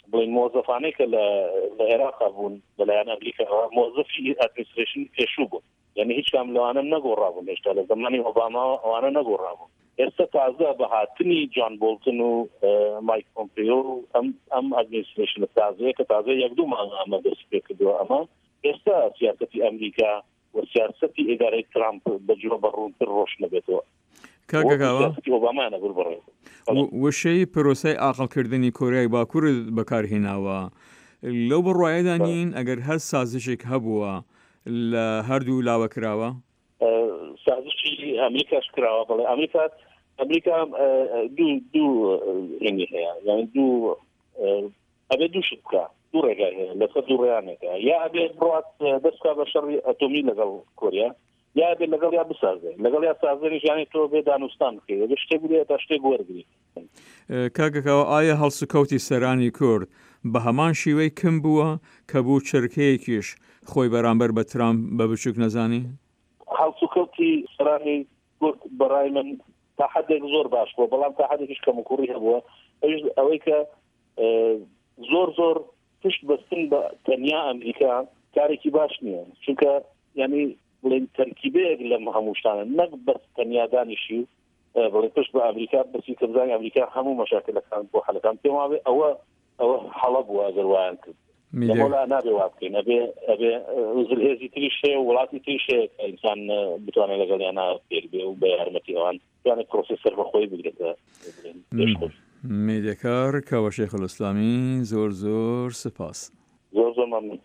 بڵین مۆزەفانەی کە لە عێراقا بوون بەلایەن ئەمریکا مۆزەفی ئەدمینستریشن پێشوو بوون یعنی هیچ کام لەوانە نەگۆڕابوون هێشتا لە زمانی ئۆباما ئەوانە نەگۆڕابوون ئێستا تازە بە هاتنی جان بۆلتن و مایک پۆمپیۆ و ئەم ئەم ئەدمینستریشنە تازەیە کە تازە یەک دوو مانگ ئەمە دەست پێ کردووە ئەمە ئێستا سیاسەتی ئەمریکا و سیاسەتی ئیدارەی ترامپ بەجووە بەڕوونتر ڕۆش نەبێتەوە کاگەکاوە ئۆبامایانە بور بڕێ وشەی پرۆسەی ئاقلکردنی کۆریای باکوور بەکارهێناوە لەو بڕواایەدا نین ئەگەر هەر سازشێک هەبووە لە هەردوو لاوە کراوە سازشی ئەمریکاش کراوە بەڵێ ئەمریکا ئەمریکا دوو دوو هێنی هەیە یعنی دوو ئەبێ دوو شت بکە دوو ڕێگای هەیە لەسەر دوو ڕێیانێکە یا ئەبێ بڕات دەستکا بە شەڕی ئەتۆمی لەگەڵ کۆریا یا بێ لەگەڵ یا بسازێ لەگەڵ یا سازەری ژیانی تۆ بێ دانوستان بکەیت بە شتێک بێت تا شتێک وەرگری کاکەکەوە ئایا هەڵسوکەوتی سەرانی کورد بە هەمان شیوەی کم بووە کە بوو چرکەیەکیش خۆی بەرامبەر بە ترامپ بە بچووک نەزانی هەڵسوکەوتی سەرانی کورد بەڕای من تا حدێک زۆر باش بووە بەڵام تا حدێکیش کەم و کوڕی هەبووە ئەوەی کە زۆر زۆر پشت بەستن بە تەنیا ئەمریکا کارێکی باش نییە چونکە یعنی بڵێن تەرکیبەیەک لەم هەموو شتانە نەک بەس تەنیادانیشی و بڵێن پشت بە ئەمریکا بەسی کەبزانی ئەمریکا هەموو مەشاکلەکان بۆ حەلەکان پێما بێ ئەوە ئەوە هەڵە بووە ئەگەر وایان کرد لەمەلا نابێ وا بکەین ئەبێ ئەبێ زلهێزی تریش هەیە و وڵاتی تریش هەیە کە ئینسان بتوانێت لەگەڵیانە پێر بێ و بە یارمەتی ئەوان توانێت پرۆسێسەر بەخۆی بگرێتە پێشخۆش میدەکار کاوە شێخ الئیسلامی زۆر زۆر سپاس زۆر زۆر مەمنون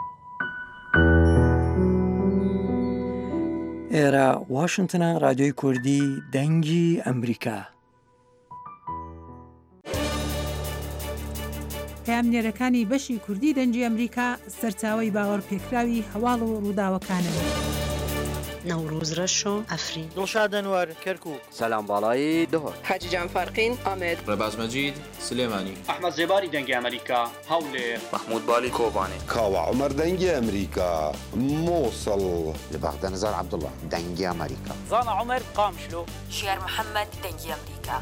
ئێرە واشنگتنە رادیۆی کوردی دەنگی ئەمریکا پامنێرەکانی بەشی کوردی دەنگی ئەمریکا سەرچاوەی باوەڕ پێکراوی هەواڵ و ڕووداوەکانن نەوروز ڕەشۆ ئەفرین دڵشاد ئەنوەر کەرکووک سەلام باڵایی دهۆر حاجی جان فارقین ئامێد ڕێباز مەجید سلێمانی ئەحمەد زێباری دەنگی ئەمریکا هەولێر محمود بالی کۆبانێ کاوە عومەر دەنگی ئەمریکا مووسڵ لە بەغدە نەزار عەبدوڵڵا دەنگی ئەمریکا زانا عومەر قامشلۆ شێر محەممەد دەنگی ئەمریکا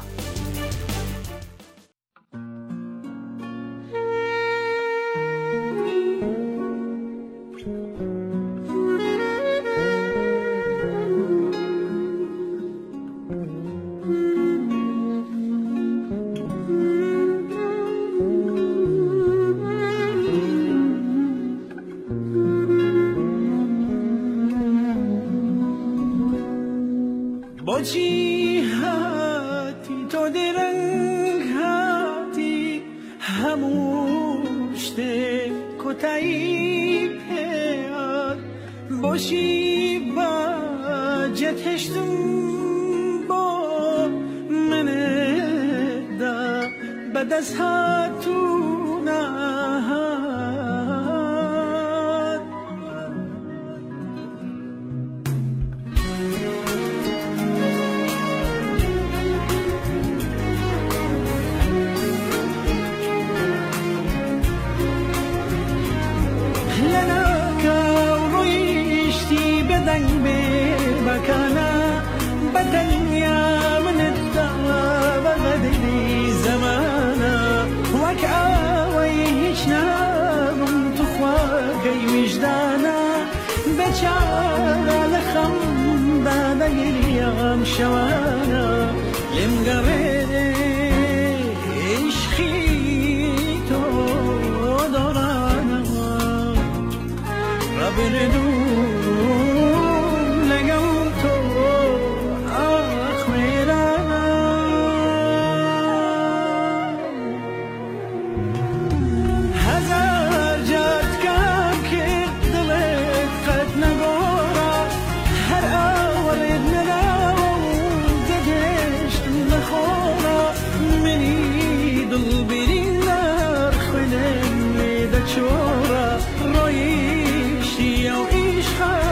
چۆرە ڕۆیشتی ئەو ئیشخە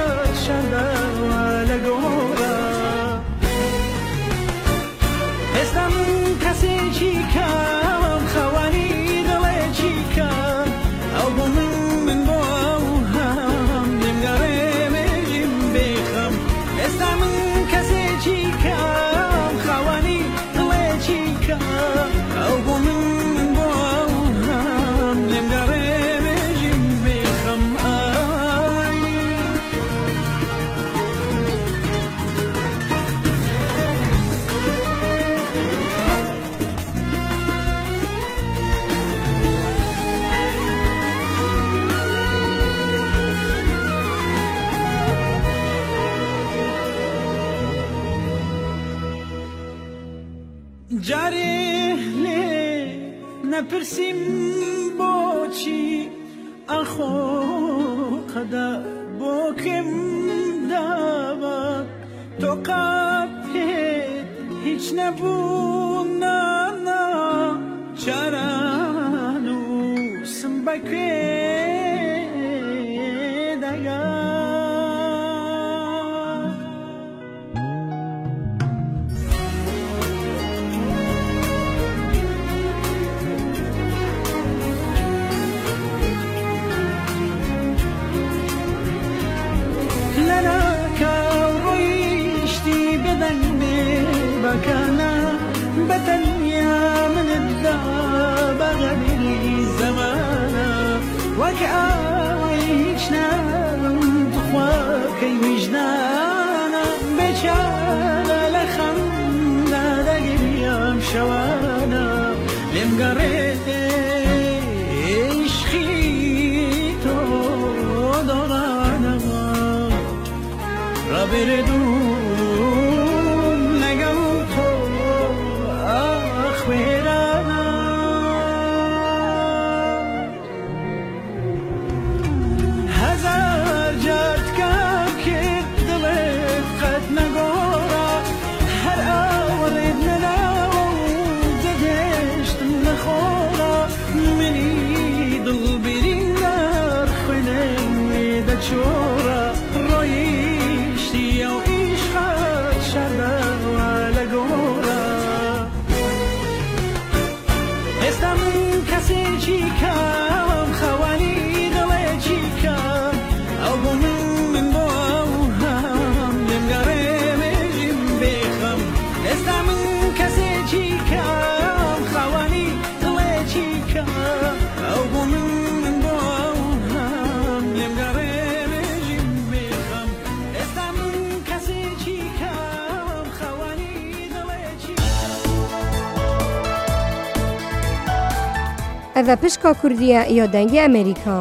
جاره نپرسیم بۆچی ئەخۆ قەدە بۆ کەم داوە تۆ قاپێت هیچ نەبوو نانا چاران و سم بەکوێ دەگا بكانا بتنيا من الدار بغني زمانا وكعايشنا تخواكي وجدانا بشانا لخمنا دقيام شوانا لمقريت عشقيتو دورانا رابردو شورا رويشتي او عشقات شردا ولا قورا استا من كسي چيكا خواني دلي چيكا او من من بو اوهام يمقري مجم بيخم استا من كسي چيكا خواني دلي چيكا او من من بو اوهام يمقري ئەڤە پشکا کوردیە یا دەنگی ئەمریکا.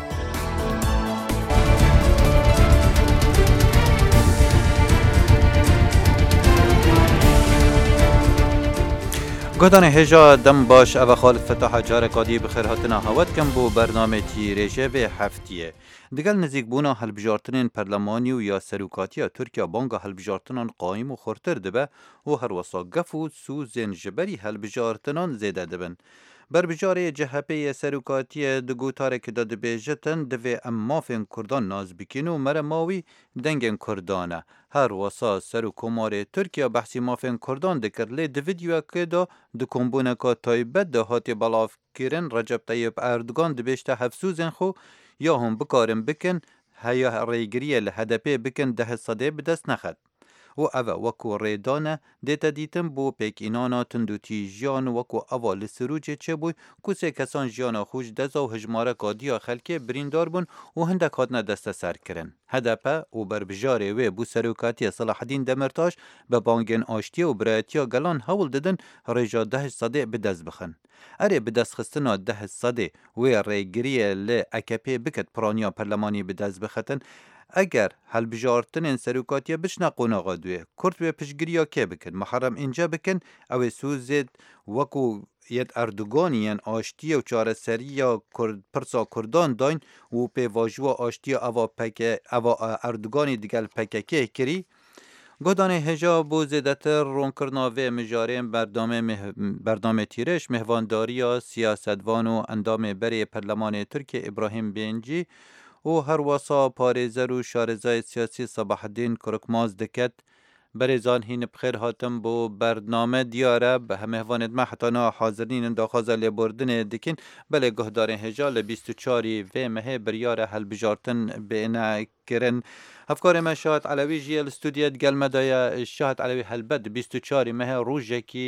گۆدانê hêja dem baş ev Xalid Fetaha careka dî bi xêr hatina hewet kin bo bernamekî rêje vê heftiyê. Digel nizîkbûna helbijartinên perlemanî û ya serokatiya Tirkiya banga helbijartinan qaîm û xurtir dibe û her wesa gef û sûzên ji berî helbijartinan zêde dibin. Berbijarê C H P'yê serokatiyê di gotarekî de dibêje divê em mafên Kurdan naz bikin û mere mawî dengên Kurdan e. Her wesa Serokkomarê Tirkiya behsî mafên Kurdan dikir lê di vîdyoyekê de di kombûneka taybet de hatiye belavkirin Recep Tayyip Erdogan dibêjte hevsûzên xwe ya hûn bikarin bikin heya rêgiriyê li Hedefê bikin deh sedê bi dest nexet. و اوه وکو ریدانه دیتا دیتن بو پیک اینانا تندوتی جیان وکو اوه لسروچه چه بوی کسی کسان جیانا خوش دزا و هجماره کادیا خلکه بریندار بون و هندک هاتنه دست سر کرن. هدپه و بربجاره و بو سروکاتی صلاح الدین دمرتاش به بانگین آشتی و برایتیا گلان هول ددن ریجا ده صده به دست بخن. اره به دست خستنا ده صده و ریگریه ل اکپی بکت پرانیا پرلمانی به دست بختن اگر هلبجارتنین سروکاتیه بشنا قوناغا دوی کرد و پشگیریا که بکن محرم اینجا بکن او سوزید وکو ید اردوگانیان آشتی و چاره سری یا پرسا کردان داین و پی واجوا آشتی او پکه او اردوگانی دیگل پکه کری گودانه هجا بو زیدتر رونکرنا و مجارین بردامه مه... بردامه تیرش مهوانداریا سیاستوان و اندام بری پرلمان ترکیه ابراهیم بینجی و هر واسا پارێزەر و شارێزای سیاسی صباح الدین کوڕکماز دکت بەرێزان هین بخێر هاتم بۆ بەرنامە دیارە بە هەمێڤانێت مە حتانا حاضرینن داخوازە لێبوردنێ دکن بەلێ گۆهدارên هێژا لە بیست و چارî vê mehê biryara helbijartin bênekirin. Hevkarê me Şahet Elewî jî li studiyê gelme daye. Şahet Elewî helbet بیست و چارî mehê rojekî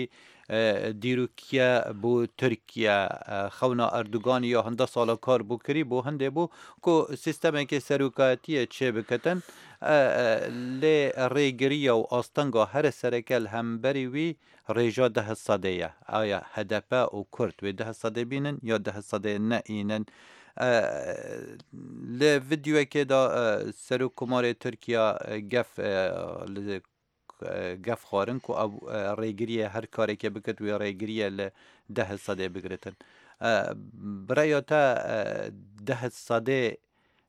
dîrokiye bû Tirkiye xewna Erdoganî ya hinda sala kar bû kirî bû hindê bû ku sîstemekê serokatiyê çê biketin lê rêgiriya û astenga here sereke li hemberî wî rêja deh sedê ye. Aya H D P û Kurd wê deh sedê bînin ya deh sedê neînin. Li vîdyoyekê de Serokkomarê Tirkiya gef li گف خارن کو او ریگریه هر کاری که بکت و ریگریه ل ده صده بگرتن برای تا ده صده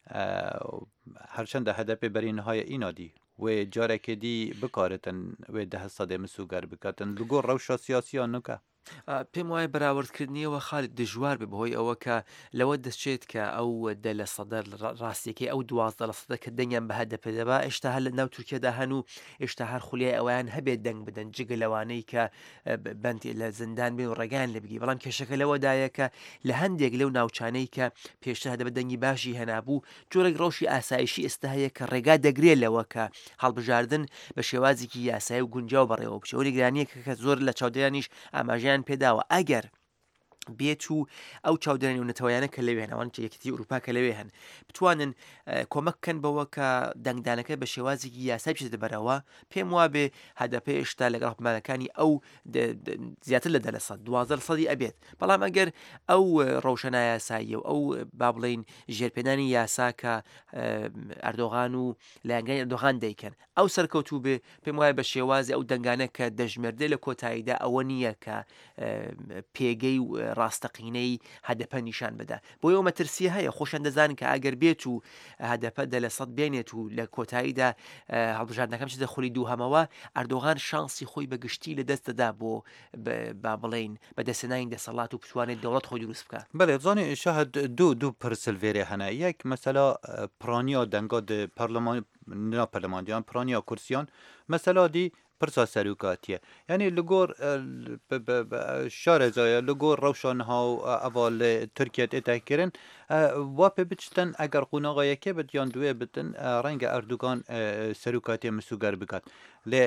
هرچند هدف بری نهای اینا دی و جاره که دی بکارتن و ده صده مسوگر بکتن لگو روشا سیاسی ها نکه پێم وایە بەراوردکردنیەوە خاڵت دژوار بێ بەهۆی ئەوە کە لەوە دەچێت کە ئەو دە لە سەدە ڕاستیەکەی ئەو دوازدە لە سەدە کە دەنگیان بە هەدەپێدەبا ئێشتا هەر لە ناو تورکیادا هەن و ئێشتا هەر خولیای ئەویان هەبێت دەنگ بدەن جگە لەوانەی کە بەندی لە زندان بێ و ڕێگان لە بگی بەڵام کێشەکە لەوەدایە کە لە هەندێک لەو ناوچانەی کە پێشتر هەدەبە دەنگی باشی هەنابوو جۆرەك ڕۆژی ئاسایشی ئێستا هەیە کە ڕێگا دەگرێت لەوە کە هەڵبژاردن بە شێوازێکی یاسایی و گونجاو بەڕێوە بچێ ئەو گرانیەکە کە زۆر لە چاودێرانیش ئاماژیان پێداوە ئەگەر بێت و ئەو چاودێرانی و نەتەوەیانە کە لەوێ هەنەوەن یەکەتی ئوروپا کە لەوێ هەن بتوانن کۆمەک بکەن بەوە کە دەنگدانەکە بە شێوازێکی یاسای بچێتە بەرەوە پێم وابێ هەدەپێ هێشتا لەگەڵ حکومەتەکانی ئەو زیاتر لە دە لە سەد دوازدە لە سەدی ئەبێت بەڵام ئەگەر ئەو ڕەوشە یاساییە و ئەو با بڵێن ژێرپێدانی یاسا کە ئەردۆغان و لایەنگانی ئەردۆغان دەیکەن ئەو سەرکەوتوو بێ پێم وایە بە شێوازی ئەو دەنگانە کە دەژمێردێ لە کۆتاییدا ئەوە نییە کە پێگەی و ڕاستەقینەی هەدەپە نیشان بدا بۆ ئەو مەترسی هەیە خۆشان دەزانن کە ئەگەر بێت و هەدەپە دە لە سەد بێنێت و لە کۆتاییدا هەڵبژاردنەکەم چ دەخۆلی دوو هەمەوە ئەردۆغان شانسی خۆی بەگشتی لە دەست دەدا بۆ با بڵێن بەدەستێنانی دەسەڵات و بتوانێت دەوڵەت خۆی دروست بکات بەڵێ زانێ شاهد دوو دوو پرسلڤێرێ هەنە یەک مەسەلا پرانیا دەنگا پەرلەمان ناپەرلەماندیان پرانیا کورسیان مەسەلا دی پرسا سەرۆکاتیە یعنی لەگۆڕ شارەزایە لەگۆڕ ڕەوشانها و ئەڤال تورکیەت ئێتاکردن وا پێ بچتن ئەگەر قوناغایەکێ بت یان دوێ بتن ڕەنگە ئەردوگان سەرۆکاتیە مسوگەر بکات لێ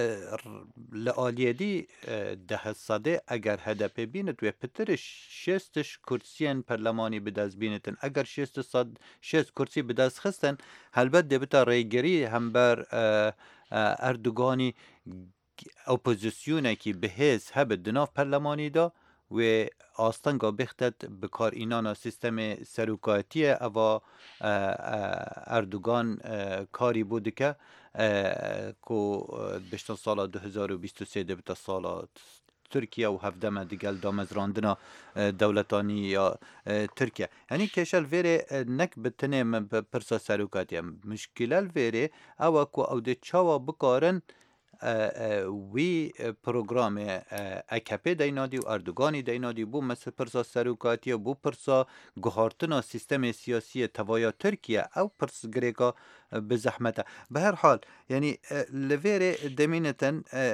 لە ئالیەدی دەهە سەدێ ئەگەر هەدەپێ بینت وێ پترش شێستش کورسیان پەرلەمانی بدەست بینتن ئەگەر شێست سەد شێست کورسی بدەست خستن هەلبەت دەبتە ڕێگەری هەمبەر ئەردوگانی ئۆپۆزیسیۆنێکی بەهێز هەبێت دناو پەرلەمانیدا و ئاستەنگا بختت بکار ئینانا سیستەمێ سەرۆکاتیە ئەڤا ئەردوگان کاری بۆ دکە کۆ بشتن ساڵا دو هەزار و بیست و سێ دەبتە ساڵا تورکیا و هەفدەمە دیگەل دامەزراندنا دەوڵەتانی یا تورکیا هەنی کێشەل vêrê nek bi tinê min pirsa serokatiye mişkîlel vêrê ew e ku ew dê çawa bikarin wî programê A K P deynadî û Erdoganî deynadî bû mesela pirsa serokatiye bû pirsa guhartina sîstemê siyasî tevaya Tirkiye ew pirs girêka bi zehmet e bi her hal yanî li vêrê demînetin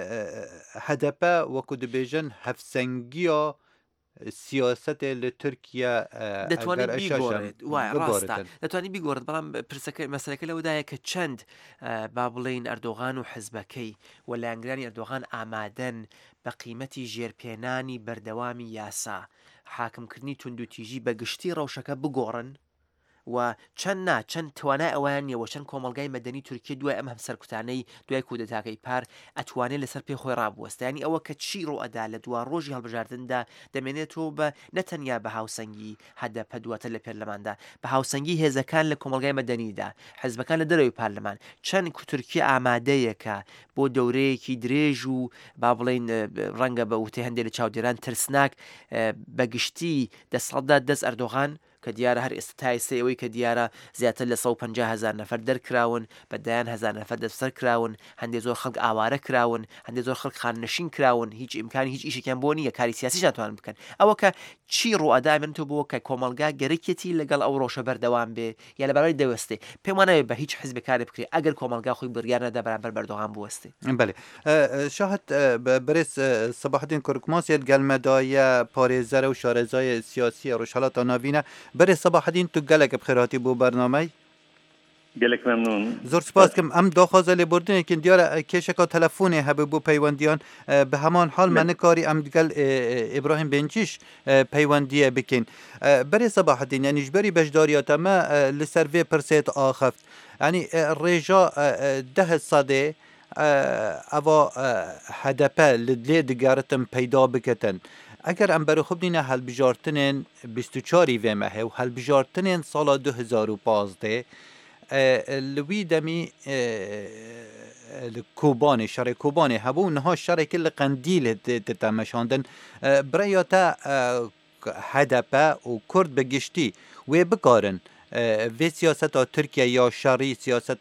H D P wekû dibêjin hevsengiya سیاستێ لە تورکیا دەتوانێت بیگۆڕێت وای ڕاستە دەتوانانی بیگۆڕێت بەڵام پرسەکە مەسەلەکە لەوەدایە کە چەند با بڵێن ئەردۆغان و حزبەکەی و لایەنگرانی ئەردۆغان ئامادەن بە قیمەتی ژێرپێنانی بەردەوامی یاسا حاکمکردنی توندوتیژی بە گشتی ڕەوشەکە بگۆڕن و چەند نا چەند توانای ئەویان نیەوە چەند کۆمەلگای مەدەنی تورکیە دوای ئەم هەم سەرکوتانەی دوای کودەتاکەی پار ئەتوانێت لەسەر پێ خۆی ڕابوەستانی ئەوە کە چی ڕۆئەدا لە دوا ڕۆژی هەڵبژاردندا دەمێنێتەوە بە نەتەنیا بە هاوسەنگی هەدەپە دواتر لە پەرلەماندا بە هاوسەنگی هێزەکان لە کۆمەلگای مەدەنیدا حزبەکان لە دەرەوەی پارلەمان چەند تورکیا ئامادەیەکە بۆ دەورەیەکی درێژ و با بڵێن ڕەنگە بە وتێ هەندێک لە چاودێران ترسناک بەگشتی دەسەڵدا دەست ئەردۆغان کە دیارە هەر ئێستا تایسە ئەوەی کە دیارە زیاتر لە سەد و پەنجا هەزار نەفەر دەرکراون بەدایان هەزار نەفەر دەستسەر کراون هەندێک زۆر خەڵک ئاوارە کراون هەندێک زۆر خەڵک خاننشین کراون هیچ ئیمکانی هیچ ئیشێکیان بۆ نییە کاری سیاسی ناتوانن بکەن ئەوە کە چی ڕوئەدامێنێتەوە بۆ کە کۆمەلگا گەرەکێتی لەگەڵ ئەو ڕۆژە بەردەوام بێ یا لەبەرەوەی دەوەستێ پێم وانە بە هیچ حزب کاری بکرێت ئەگەر کۆمەلگا خۆی بڕیار نەدا بەرامبەر بەردەوام بوەستێ بله شاهد برس صباح الدین کورکماسیت گەلمەدایە پارێزەرە و شارەزای سیاسی ڕۆژهەڵاتە ناوینە برس صباح الدین تو gelek بخیراتی بۆ بەرنامەی gelek memnun زۆر سپاس کەم ئەم داخوازە لێبوردنێکین دیارە کێشێکا تەلەفۆنێ هەبێ بۆ پەیوەندیان بە هەمان حاڵ مەنکاری ئەم دیگەل ئیبراهیم بێنجیش پەیوەندیە بکەین بەرێ سەباح الدین یعنی ژبەری بەشداریاتەمە لەسەر vê pirsێت ئاخەفت ینی ڕێژا دەه سەدێ ئەوا هەدەپە لێ دگارتم پەیدا بکەتن ئەگەر ئەم بەرەخوبنینە هەڵبژارتنên بیست و چارî vê me hev هەڵبژارتنên sala du hezar û panzdê لوی دمی کوبانی شر کوبانی هبو نها شر کل قندیل تتمشاندن برای تا هدپه و کرد بگشتی و بکارن و سیاست ترکیه یا شری سیاست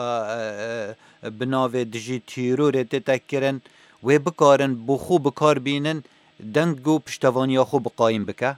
بناو دجی تیرور تتکرن و بکارن بخو بکار بینن دنگو پشتوانی خوب قایم بکه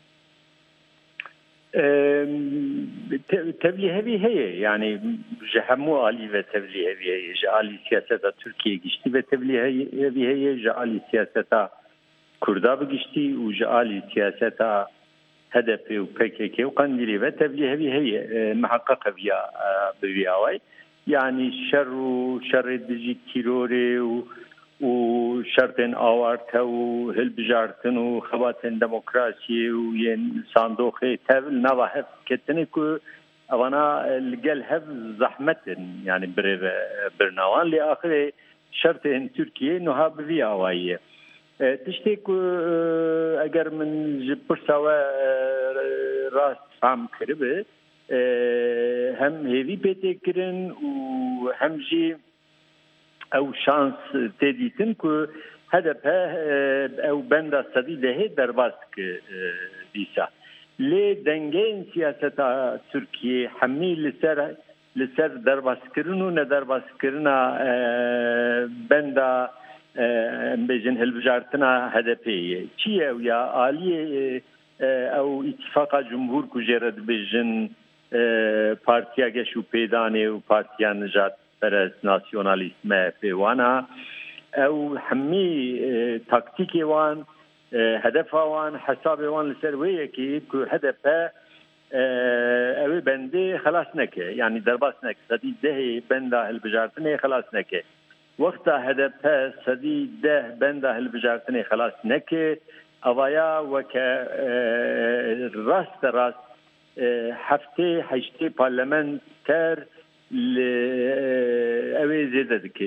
تبلیغ هي يعني جهمو آلي و تبلیغ هي جعلی سیاست ترکیه گشتی و تبلیغ هي جعلی سیاست کردا بگشتی و جعلی سیاست هدف و پکک و قندیلی و تبلیغ هي محقق بیا بياوي يعني شر و شر دجی تیروری و و شرطن آورته و هلبجارتن و خواتن دموکراسی و ین صندوقی تبل نواهف کتنی که اوانا لقل هف زحمتن يعني برنوان لآخر شرطن تركيا نها بذي آوائيه تشتي که اگر من جبر سوا راست فهم کربه هم هیوی پیته کرن و هم جی او شانس تدیتن که هدفها او بند صدیده درباست که دیسا لی دنگین سیاست ترکیه همی لسر لسر درباست کرن و ندرباست کرن بند بیجن هلبجارتنا هدفیه چیه او یا آلی او اتفاق جمهور کجرد بیجن پارتیا گشو پیدانه و پارتیا نجات برس ناسیونالیسم پیوانا او همی تاکتیکی وان هدف وان حساب وان لسرویه که هدفه اوی بنده خلاص نکه یعنی درباس نکه صدی ده بنده هلبجارتنه خلاص نکه وقتا هدفه صدی ده بنده هلبجارتنه خلاص نکه اوایا وکه راست راست هفته هشته پارلمان تر اوی زیده دکه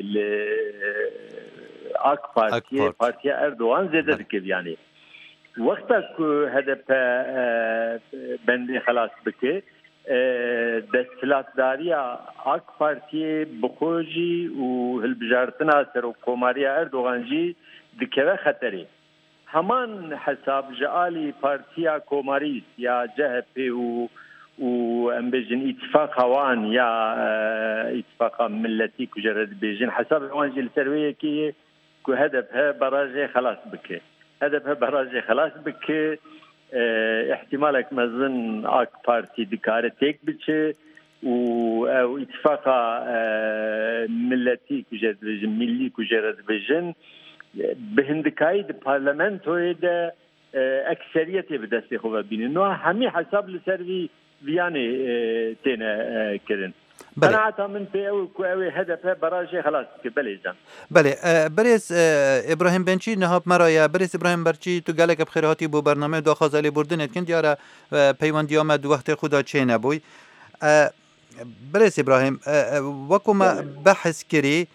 آک پارتیه پارتیه اردوان زیده دکه یعنی وقتا که هدف بنده خلاص بکه دستلاتداری آک پارتیه بخوجی و هلبجارتنا سر و کوماری اردوغان جی دکه خطری همان حساب جعالی پارتیا کوماریس یا جهپی و و ام بيجن اتفاق وان يا اتفاق ملتي كجرد بيجن حسب وانجي الترويه كي كهدفها براجي خلاص بك هدفها براجي خلاص بك اه احتمالك مزن اك بارتي دكارتك بك و او اتفاق اه ملتي كجرد بيجن ملي كجرد بيجن بهندكاي البرلمان تويدا اه اكثريتي بدستي خوبا بين نو همي حساب لسروي ویانه تینه کردن. قناعت من پی او کو او هدف براجه خلاص که بله جان. بله برس ابراهیم بنچی نهاب مرایا برس ابراهیم برچی تو گله که بخیراتی بو برنامه دو خازالی بردن کند یاره پیوندی آمد وقت خدا چه نبوی. برس ابراهیم وکو ما بحث کری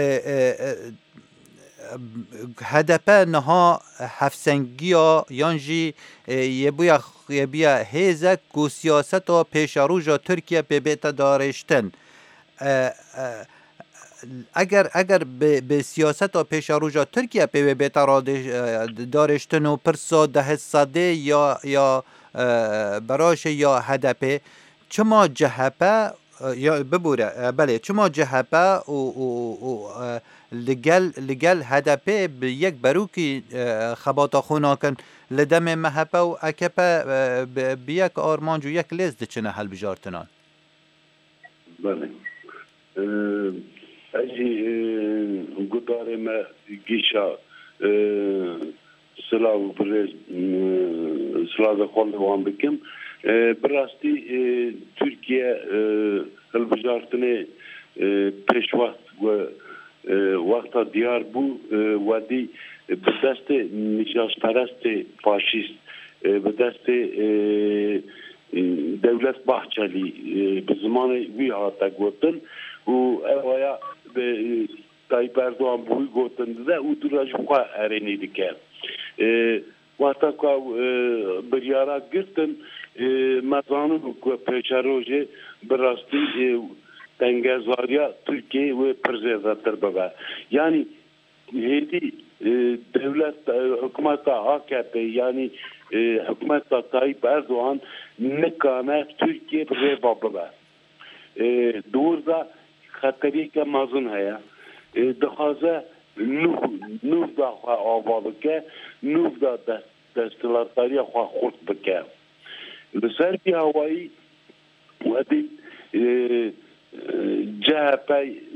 هدف نها هفسنگیا یانجی یبویا یبیا هزا کو سیاست و پیشروج ترکیه به بیت دارشتن اگر اگر به سیاست و پیشروج ترکیه به بیت دارشتن و پرسا ده ساده یا یا براش یا هدف چما جهپه یا ببوره بله چما جهپه و و لگل لگل هدفه به یک بروکی خباتا خوناکن لدم مهپه و اکپه به یک آرمانج و یک لزد چنه حل بجارتنان بله اجی گداره ما گیشا سلاو برز سلاو خواهد وان بکم براستی ترکیه حل بجارتنه پیشوست و وقتا دیار بو ودی به دست نجاز پرست فاشیست به دست دولت بحچالی به زمان وی هاتا گوتن و اوایا به تایپ اردوان بوی گوتن ده او تو راجب خواه ارینی دکر وقتا که بریارا گرتن مزانو که پیچه روژه براستی dengezariya Türkiye ve prezervatör baba. Yani hedi devlet hükümete A K P yani hükümete Tayyip Erdoğan ne kana Türkiye reva baba. Doğruda hatari ke mazun haya. Dixaze nuh nuh da avalı ke nuh da destelatariya xurt bike. Li bir havayı وهذه جهة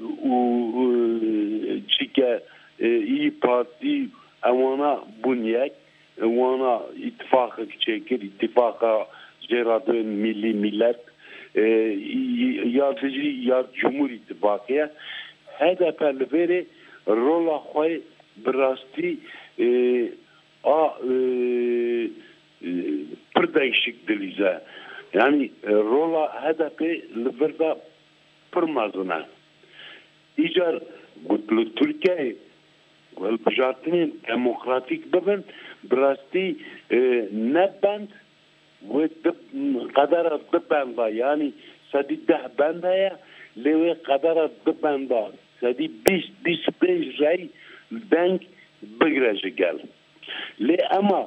وشيكا إي بارتي أوانا بنيك أوانا اتفاق شكل اتفاق جرادين ملي ملت يا تجري يا جمهور اتفاقية هذا بالفعل رولا خوي براستي آ بردايشك دليزا yani rola hedefi liberda permazına. İcar bu Türkiye velbijatinin demokratik beben brasti ne band ve kadar da banda yani sadi de banda ya leve kadar da banda sadi beş beş beş ray bank bigreje gel. Le ama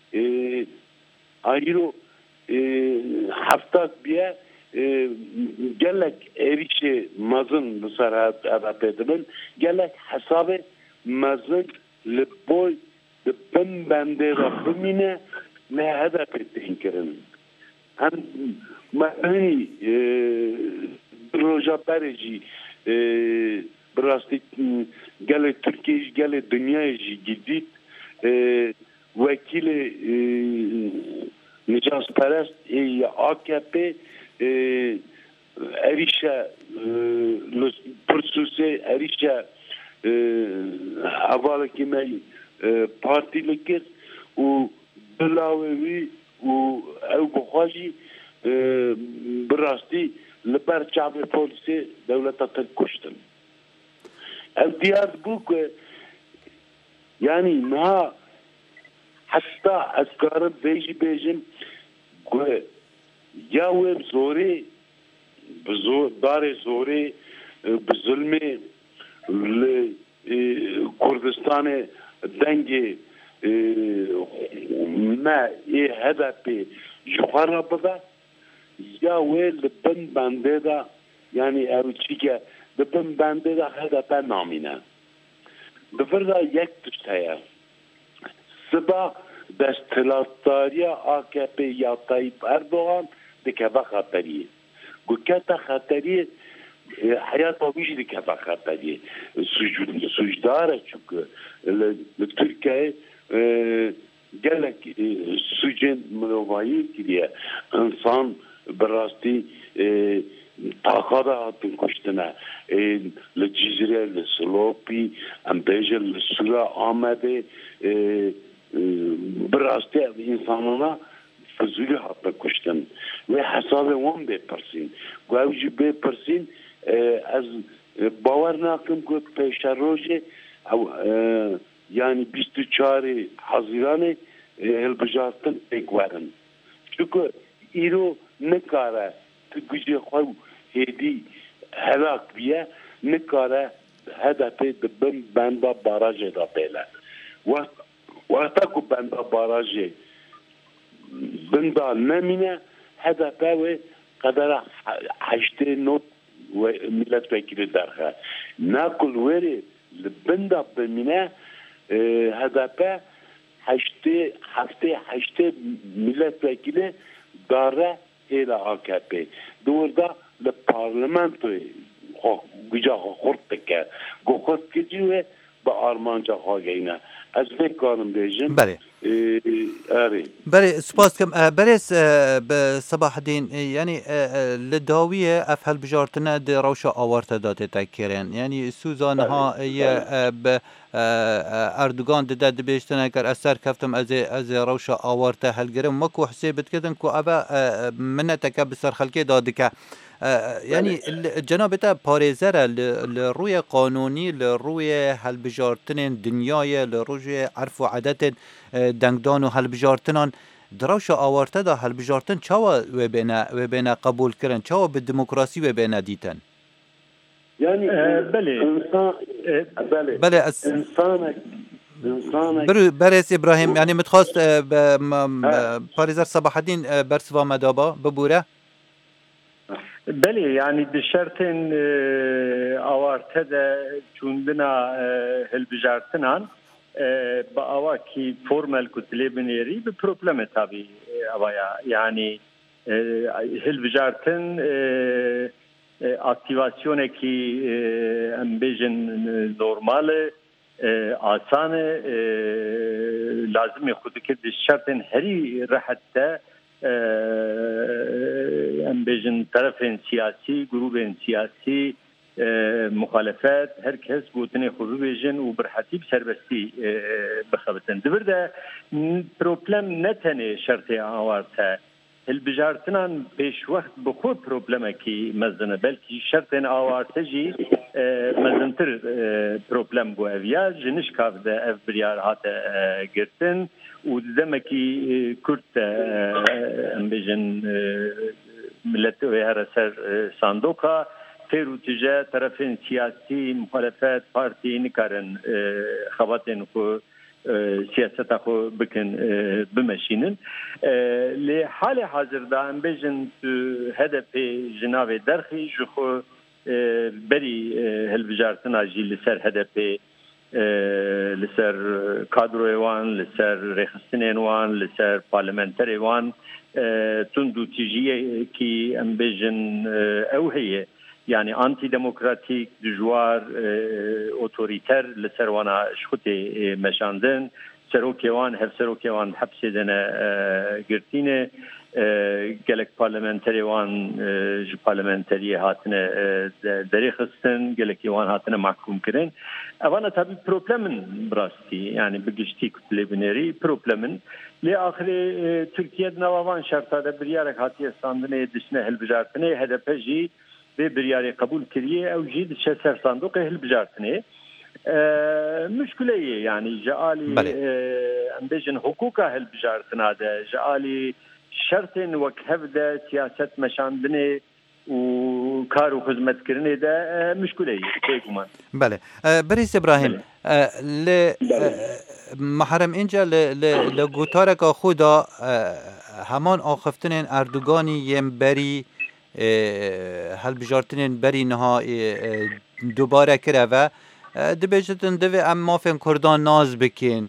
ayro hafta bir gelek erişe mazın bu sarat adaptedin gelek hesabı mazın leboy de ben bende Rabbimine ne hedef ettiğin kirin. Hem mani proje bereci براستی گله ترکیه گله دنیایی جدید وکیل نجاست پرست یا آ کی پی اریشه پرسوسه اریشه اول کی می پارتی لکر و بلاوی و او بخواجی براستی لبر چابه پولیسی دولت تر کشتن. الديار بوك يعني ما حتى أذكار بيجي بيجم يا ويب زوري بزور دار زوري بظلمي لكردستان دنجي ما إيه هدف جوهر بدا يا ويل بن بنددا يعني أروتشيكا دبن بنده دا هدف نامینه دفردا یک تشتهیه سبا دستلاتاریا آ کی پی یا طایب اردوغان دکبه خطریه گوکتا خطریه حیات آبیش دکبه خطریه سوجداره چونکه لترکیه گلک سوجن ملوایی کلیه انسان براستی تاخذ هاتن كشتنا الجزيرة السلوبي ام بيجل السورة آمده براستي انسانونا فزولي هاتن كشتن و حساب وان بپرسين گوهوجي بپرسين از باور ناكم که پیش روشه يعني بیست و چهار حزیران هلبجارتن اگوارن چونکه ایرو نکاره gücü koy hedi helak diye ne kare hedefi de ben benda barajı da böyle. Ve vakta ku benda barajı benda nemine hedefe ve kadar haşte not ve milletvekili derha. Nakul veri benda bemine hedefe haşte hafte haşte milletvekili dara إلى آ کی پی دوردا لپارلمانتوی گویا خورد که گوخت کجیه با آرمانجا خواهینا از فکرم بیشتر. بله. آره. بله سپاس کم برس بصباح الدين يعني لداوية أفهل بجارتنا دي روشة آورت دات تكرين يعني سوزان ها ب أردوغان دي دي بيشتنا كر أثر كفتم از از روشة آورت هالجرم مكو حسابت كدن كو أبا منتك بسر خلقي دادك يعني جنابته پاريزره لروي قانوني لروي هالبجارتن دنياي لروي عرف وعادت دنگدان و هالبجارتنان دروش آورته دا هالبجارتن چاوا و بنا و بنا قبول کرن چاوا به دموکراسی و بنا دیتن يعني بله انسان بله بله أس... انسانك انسانك برو برس ابراهيم يعني متخواست باريزر صباح الدين برسوا مدابا ببوره بله يعني بشرطن آوارته ده چوندنا هلبجارتنان با آوا کی فرمل کتله بنیری به پروبلم تابی آوایا يعني هلبجارتن اکتیواسیون کی ام بیجن نورمال آسانه لازم خود که شرطن هری راحته ام بیجن طرفین سیاسی گروهین سیاسی مخالفات هر کس گوتنی خوبی بیجن و برحتی سربستی بخبتن دبرده پروبلم نتنه شرطی آوارته هلبجارتنان پیش وقت بخو پروبلمه کی مزنه بلکی شرطن آوارته جی مزنتر پروبلم بو اویا جنش کافده اف بریار هات گرتن و دمکی کرد ام بیجن ملت و هر سر صندوقه تیرو تجاه طرفین سیاسی مخالفت پارتی نکارن خواتین خو سیاست خو بکن بمشینن لحال حاضر دا ام بیجن هدف جناو درخی جخو بری هلبجارتنا جی لسر هدف لسر کادروی وان لسر رخصتنین وان لسر پارلمنتری وان تندو تیجیه کی ام بیجن او هیه يعني انتي ديمقراطيك دجوار اوتوريتر لسروانا شخوتي مشاندن سروكيوان هف سروكيوان حبسي دنا قرتينه قالك بارلمنتري وان جو بارلمنتري هاتنا دريخستن قالك يوان هاتنا محكوم كرين اوانا تابي بروبلمن براستي يعني بقشتي كتلي بنيري بروبلمن لآخر تركيا نوابان شرطة بريارك هاتي استاندنه دشنه هلبجارتنه هدف جي به بریاری قبول کریه او جید شسر صندوق هلبجارتنه مشكلة يعني جعالي ام بيجن حقوق هلبجارتنا ده جعالي شرط وكهفده سياسة مشاندنه وكار وخدمت كرنه ده مشكلة بيكمان بله بريس ابراهيم ل محرم اینجا ل گوتارک خدا همان آخفتن اردوغانی یم بری هلبجارتنین بری نها دوباره کرده و دبیجتن دوی ام مافین کردان ناز بکن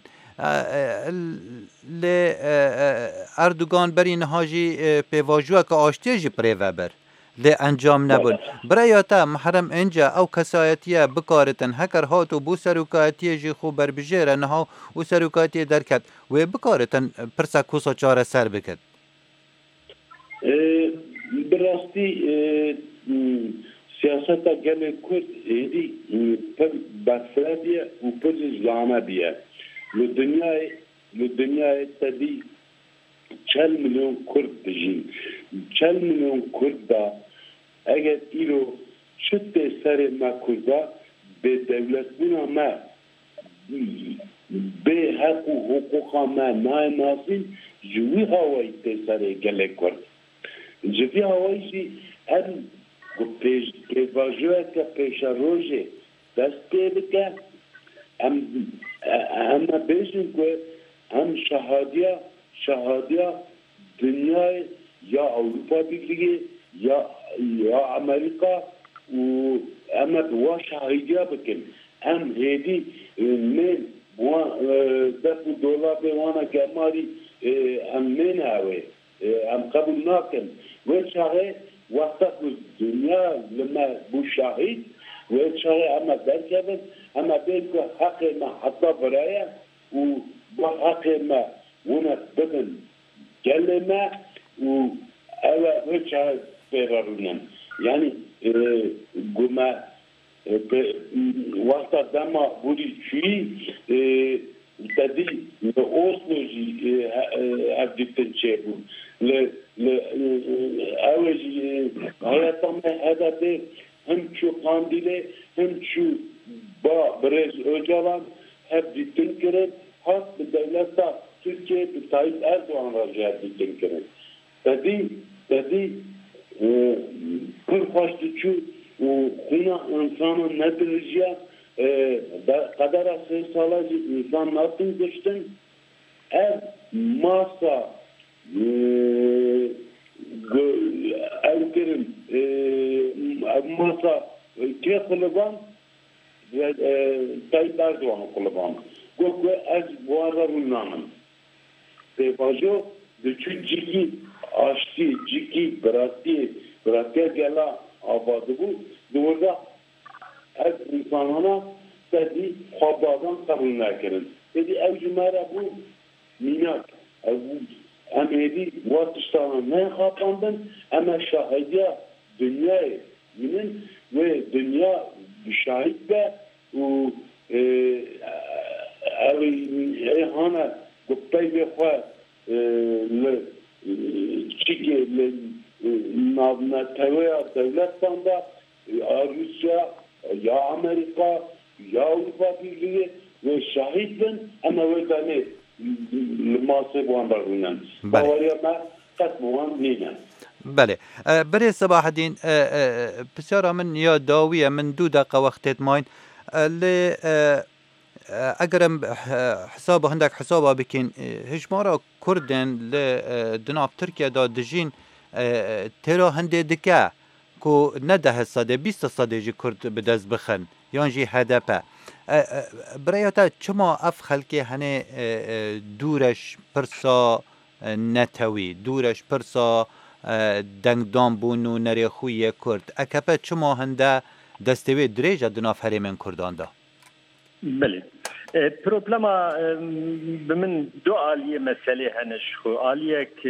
ل اردوغان بری نها جی پیواجوه که آشتی جی پریوه بر ل انجام نبون برای تا محرم اینجا او کسایتیه بکارتن هکر هاتو بو سروکاتیه جی خوب بر بجیره نها و سروکاتیه درکت و بکارتن پرسا کوسا چاره سر بکد براستی سیاستا گل کرد ایدی پر بسرادیه و پر زلامه بیه لدنیای لدنیای تدی چل میلیون کرد بجین چل میلیون کرد دا اگر ایرو شد سر ما کرده به دولت بنا ما به حق و حقوق ما نای ناسین جوی هوای سر گل کرد جوی هوایشی هم پیش پیواجوه که پیش روزه دست پیده هم هم بیشتر که هم شهادیا شهادیا دنیای یا اروپا بگیره یا یا امریکا و اما دو شهادیا بکن هم هدی من وان دفع دلار به وانا کماری هم من هوای هم قبول نکن و شهاد وقت دنیا لما بو شاهد و شهاد اما درکبن اما بین که حق ما حتی برای و با حق ما ونا بدن كلمة وألا وجه بيررنا يعني جمع وقت دما بودي شيء تدي لأوسلوجي أبديتن شيء ل ل أوجي هيا تم هذا به هم شو قانديله هم شو با برز أجلان أبديتن كرد خاص بالدولة Türkiye bir Tayyip Erdoğan raciyeti kerin. Dedi, dedi, kırk başlıçı و خونه انسان ندرجه قدر سه ساله انسان ناتون گشتن ev masa ev kirin ev masa ke kılıban ve Tayyip Erdoğan kılıban gokwe ez buara runanın ve bajo de çüciki aşti ciki bıraktı bıraktı gela abadı bu doğruda ev insanına dedi habadan kabul nekirin dedi ev cümara bu minak em hedi watıştana ne kapandın ama şahidiya dünyayı minin ve dünya şahit de o evi hana guptay ve kwa le çiki le navna teveya devletten de Rusya ya Amerika ya Avrupa Birliği ve şahittin ama ve tane الماسب وان برنامج باوريا ما قسموان نينا بله برای صباح الدین بسیارا من یا داویه من دو دقیقه وقتت ماین لی اگرم حساب هندک حسابا بکن هجمارا کردن لی دناب ترکیه دا دجین تیرا هنده دکه که نده ساده بیست ساده جی کرد بدست بخن یانجی هدپه برای تا چما اف خلقی هنه دورش پرسا نتوی دورش پرسا دنگدان بون و نریخوی کرد اکپه چما هنده دستوی دریج دناف حریمن کردان دا بله پروبلما بمن دو آلیه مسئله هنش خو آلیه که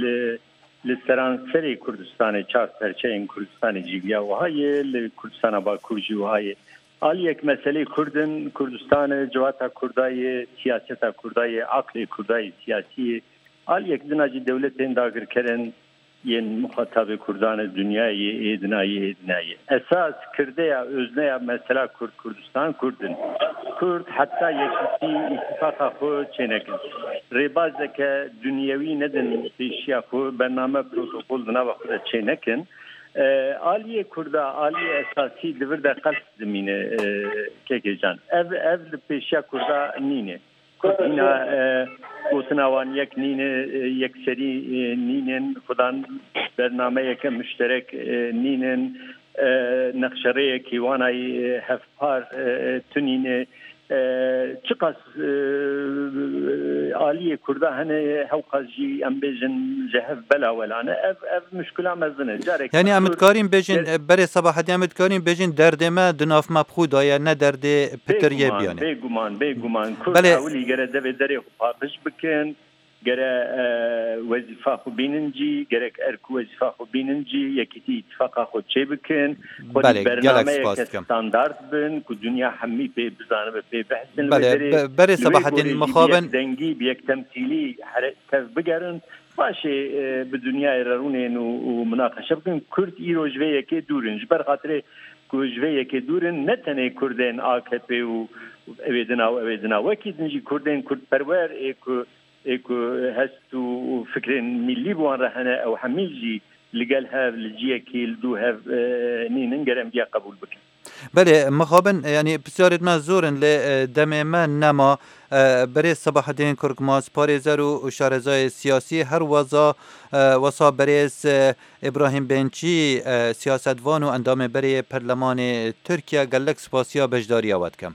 لسرانسری کردستان چار پرچه این کردستان جیبیا و های لکردستان با کرجی و های آل یک مسئله کردن کردستان جواتا کردای سیاستا کردای عقل کردای سیاسی آل یک دناجی دولت انداگر کرن ین مخاطب کردان دنیای ایدنایی ایدنایی اساس کرده یا özne ya mesela Kürt Kürdistan Kurdun Kürt hatta yekisi ittifaka خو çenekin rebazeke dünyevi neden işya خو برنامه protokol dına bakıda çenekin Aliye Kurda, Aliye esası devir de kalp zemine kekecan. Ev ev peşya Kurda nine. Kurdina gotnavan yek nine yek seri ninen kudan bername yek müşterek ninen nakşareye kivanay hafpar tunine çıkas Aliye Kurda hani hevkazji em bejin cehev bela velane ev ev müşküla mezine carek yani amitkarin bejin bere sabahati amitkarin bejin derdeme dınaf mabxuda ya ne derdi peteriye biyane beguman beguman Kurda wili gere deve dere xapış bikin gere vazifa xu bininci gerek erku vazifa xu bininci yekiti ittifaqa xu çebikin bale bername standart bin ku dünya hammi pe bizanı ve pe behsin bale bere sabahatin mukhaben dengi bir temsili hareket bigerin başı bu dünya erarunun و مناقشه بکن کرد ایرو جویه که دورن جبر خاطر کو جویه که دورن نه تنه کردن آکپی و اویدنا و اویدنا وکی دنجی کردن کرد پرور ایکو ایکو هستو فکرین ملی بوان رهنه او حمیجی لقال هاف لجيه كيل دو هاف نين نقرم بيا قبول بك بله مخابن يعني بسيارة ما زورن لدم ما نما برای صباح الدین کرکماس پارێزەر و شارەزای سیاسی هەر وەزا وەسا بەرێز ئیبراهیم بێنچی سیاسەتوان و ئەندامەبەری پەرلەمانی تورکیا گەلک سپاسیا بەشداریەوە دکەم.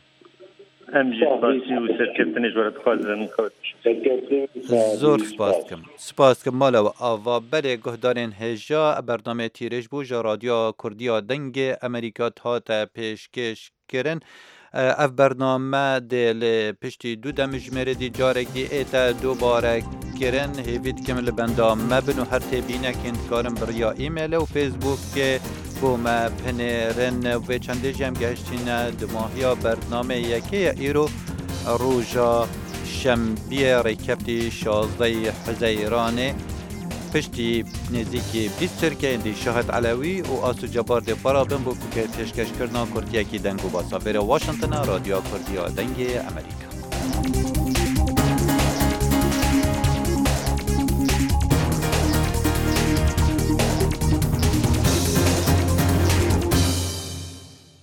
زۆر سپاس دکەم. سپاس دکەم ماڵەوە ئاوا بەرێ گۆهدارên هێژا بەردامێ تیرێژ بوو ژە رادیۆ کوردیا دەنگێ ئەمریکا هاتە پێشکەشکردن. اف برنامه دل پشتی دو دمجمره دی جارکی ایتا دوباره کرن هیوید کمل بندام مبن و هر تبینه کند کارم بریا ایمیل و فیسبوک که بوم پنرن و چنده جمع گشتین دماهیا برنامه یکی ایرو روژا شنبه ریکبتی شازده حزیرانه پشتی نزدیکی بیست ترکیه اندی شاهد علوی و آسو جبار دی برابن بو که پیشکش کردن کردیه کی دنگو باسا بره واشنطن رادیو کردیا دنگ امریکا.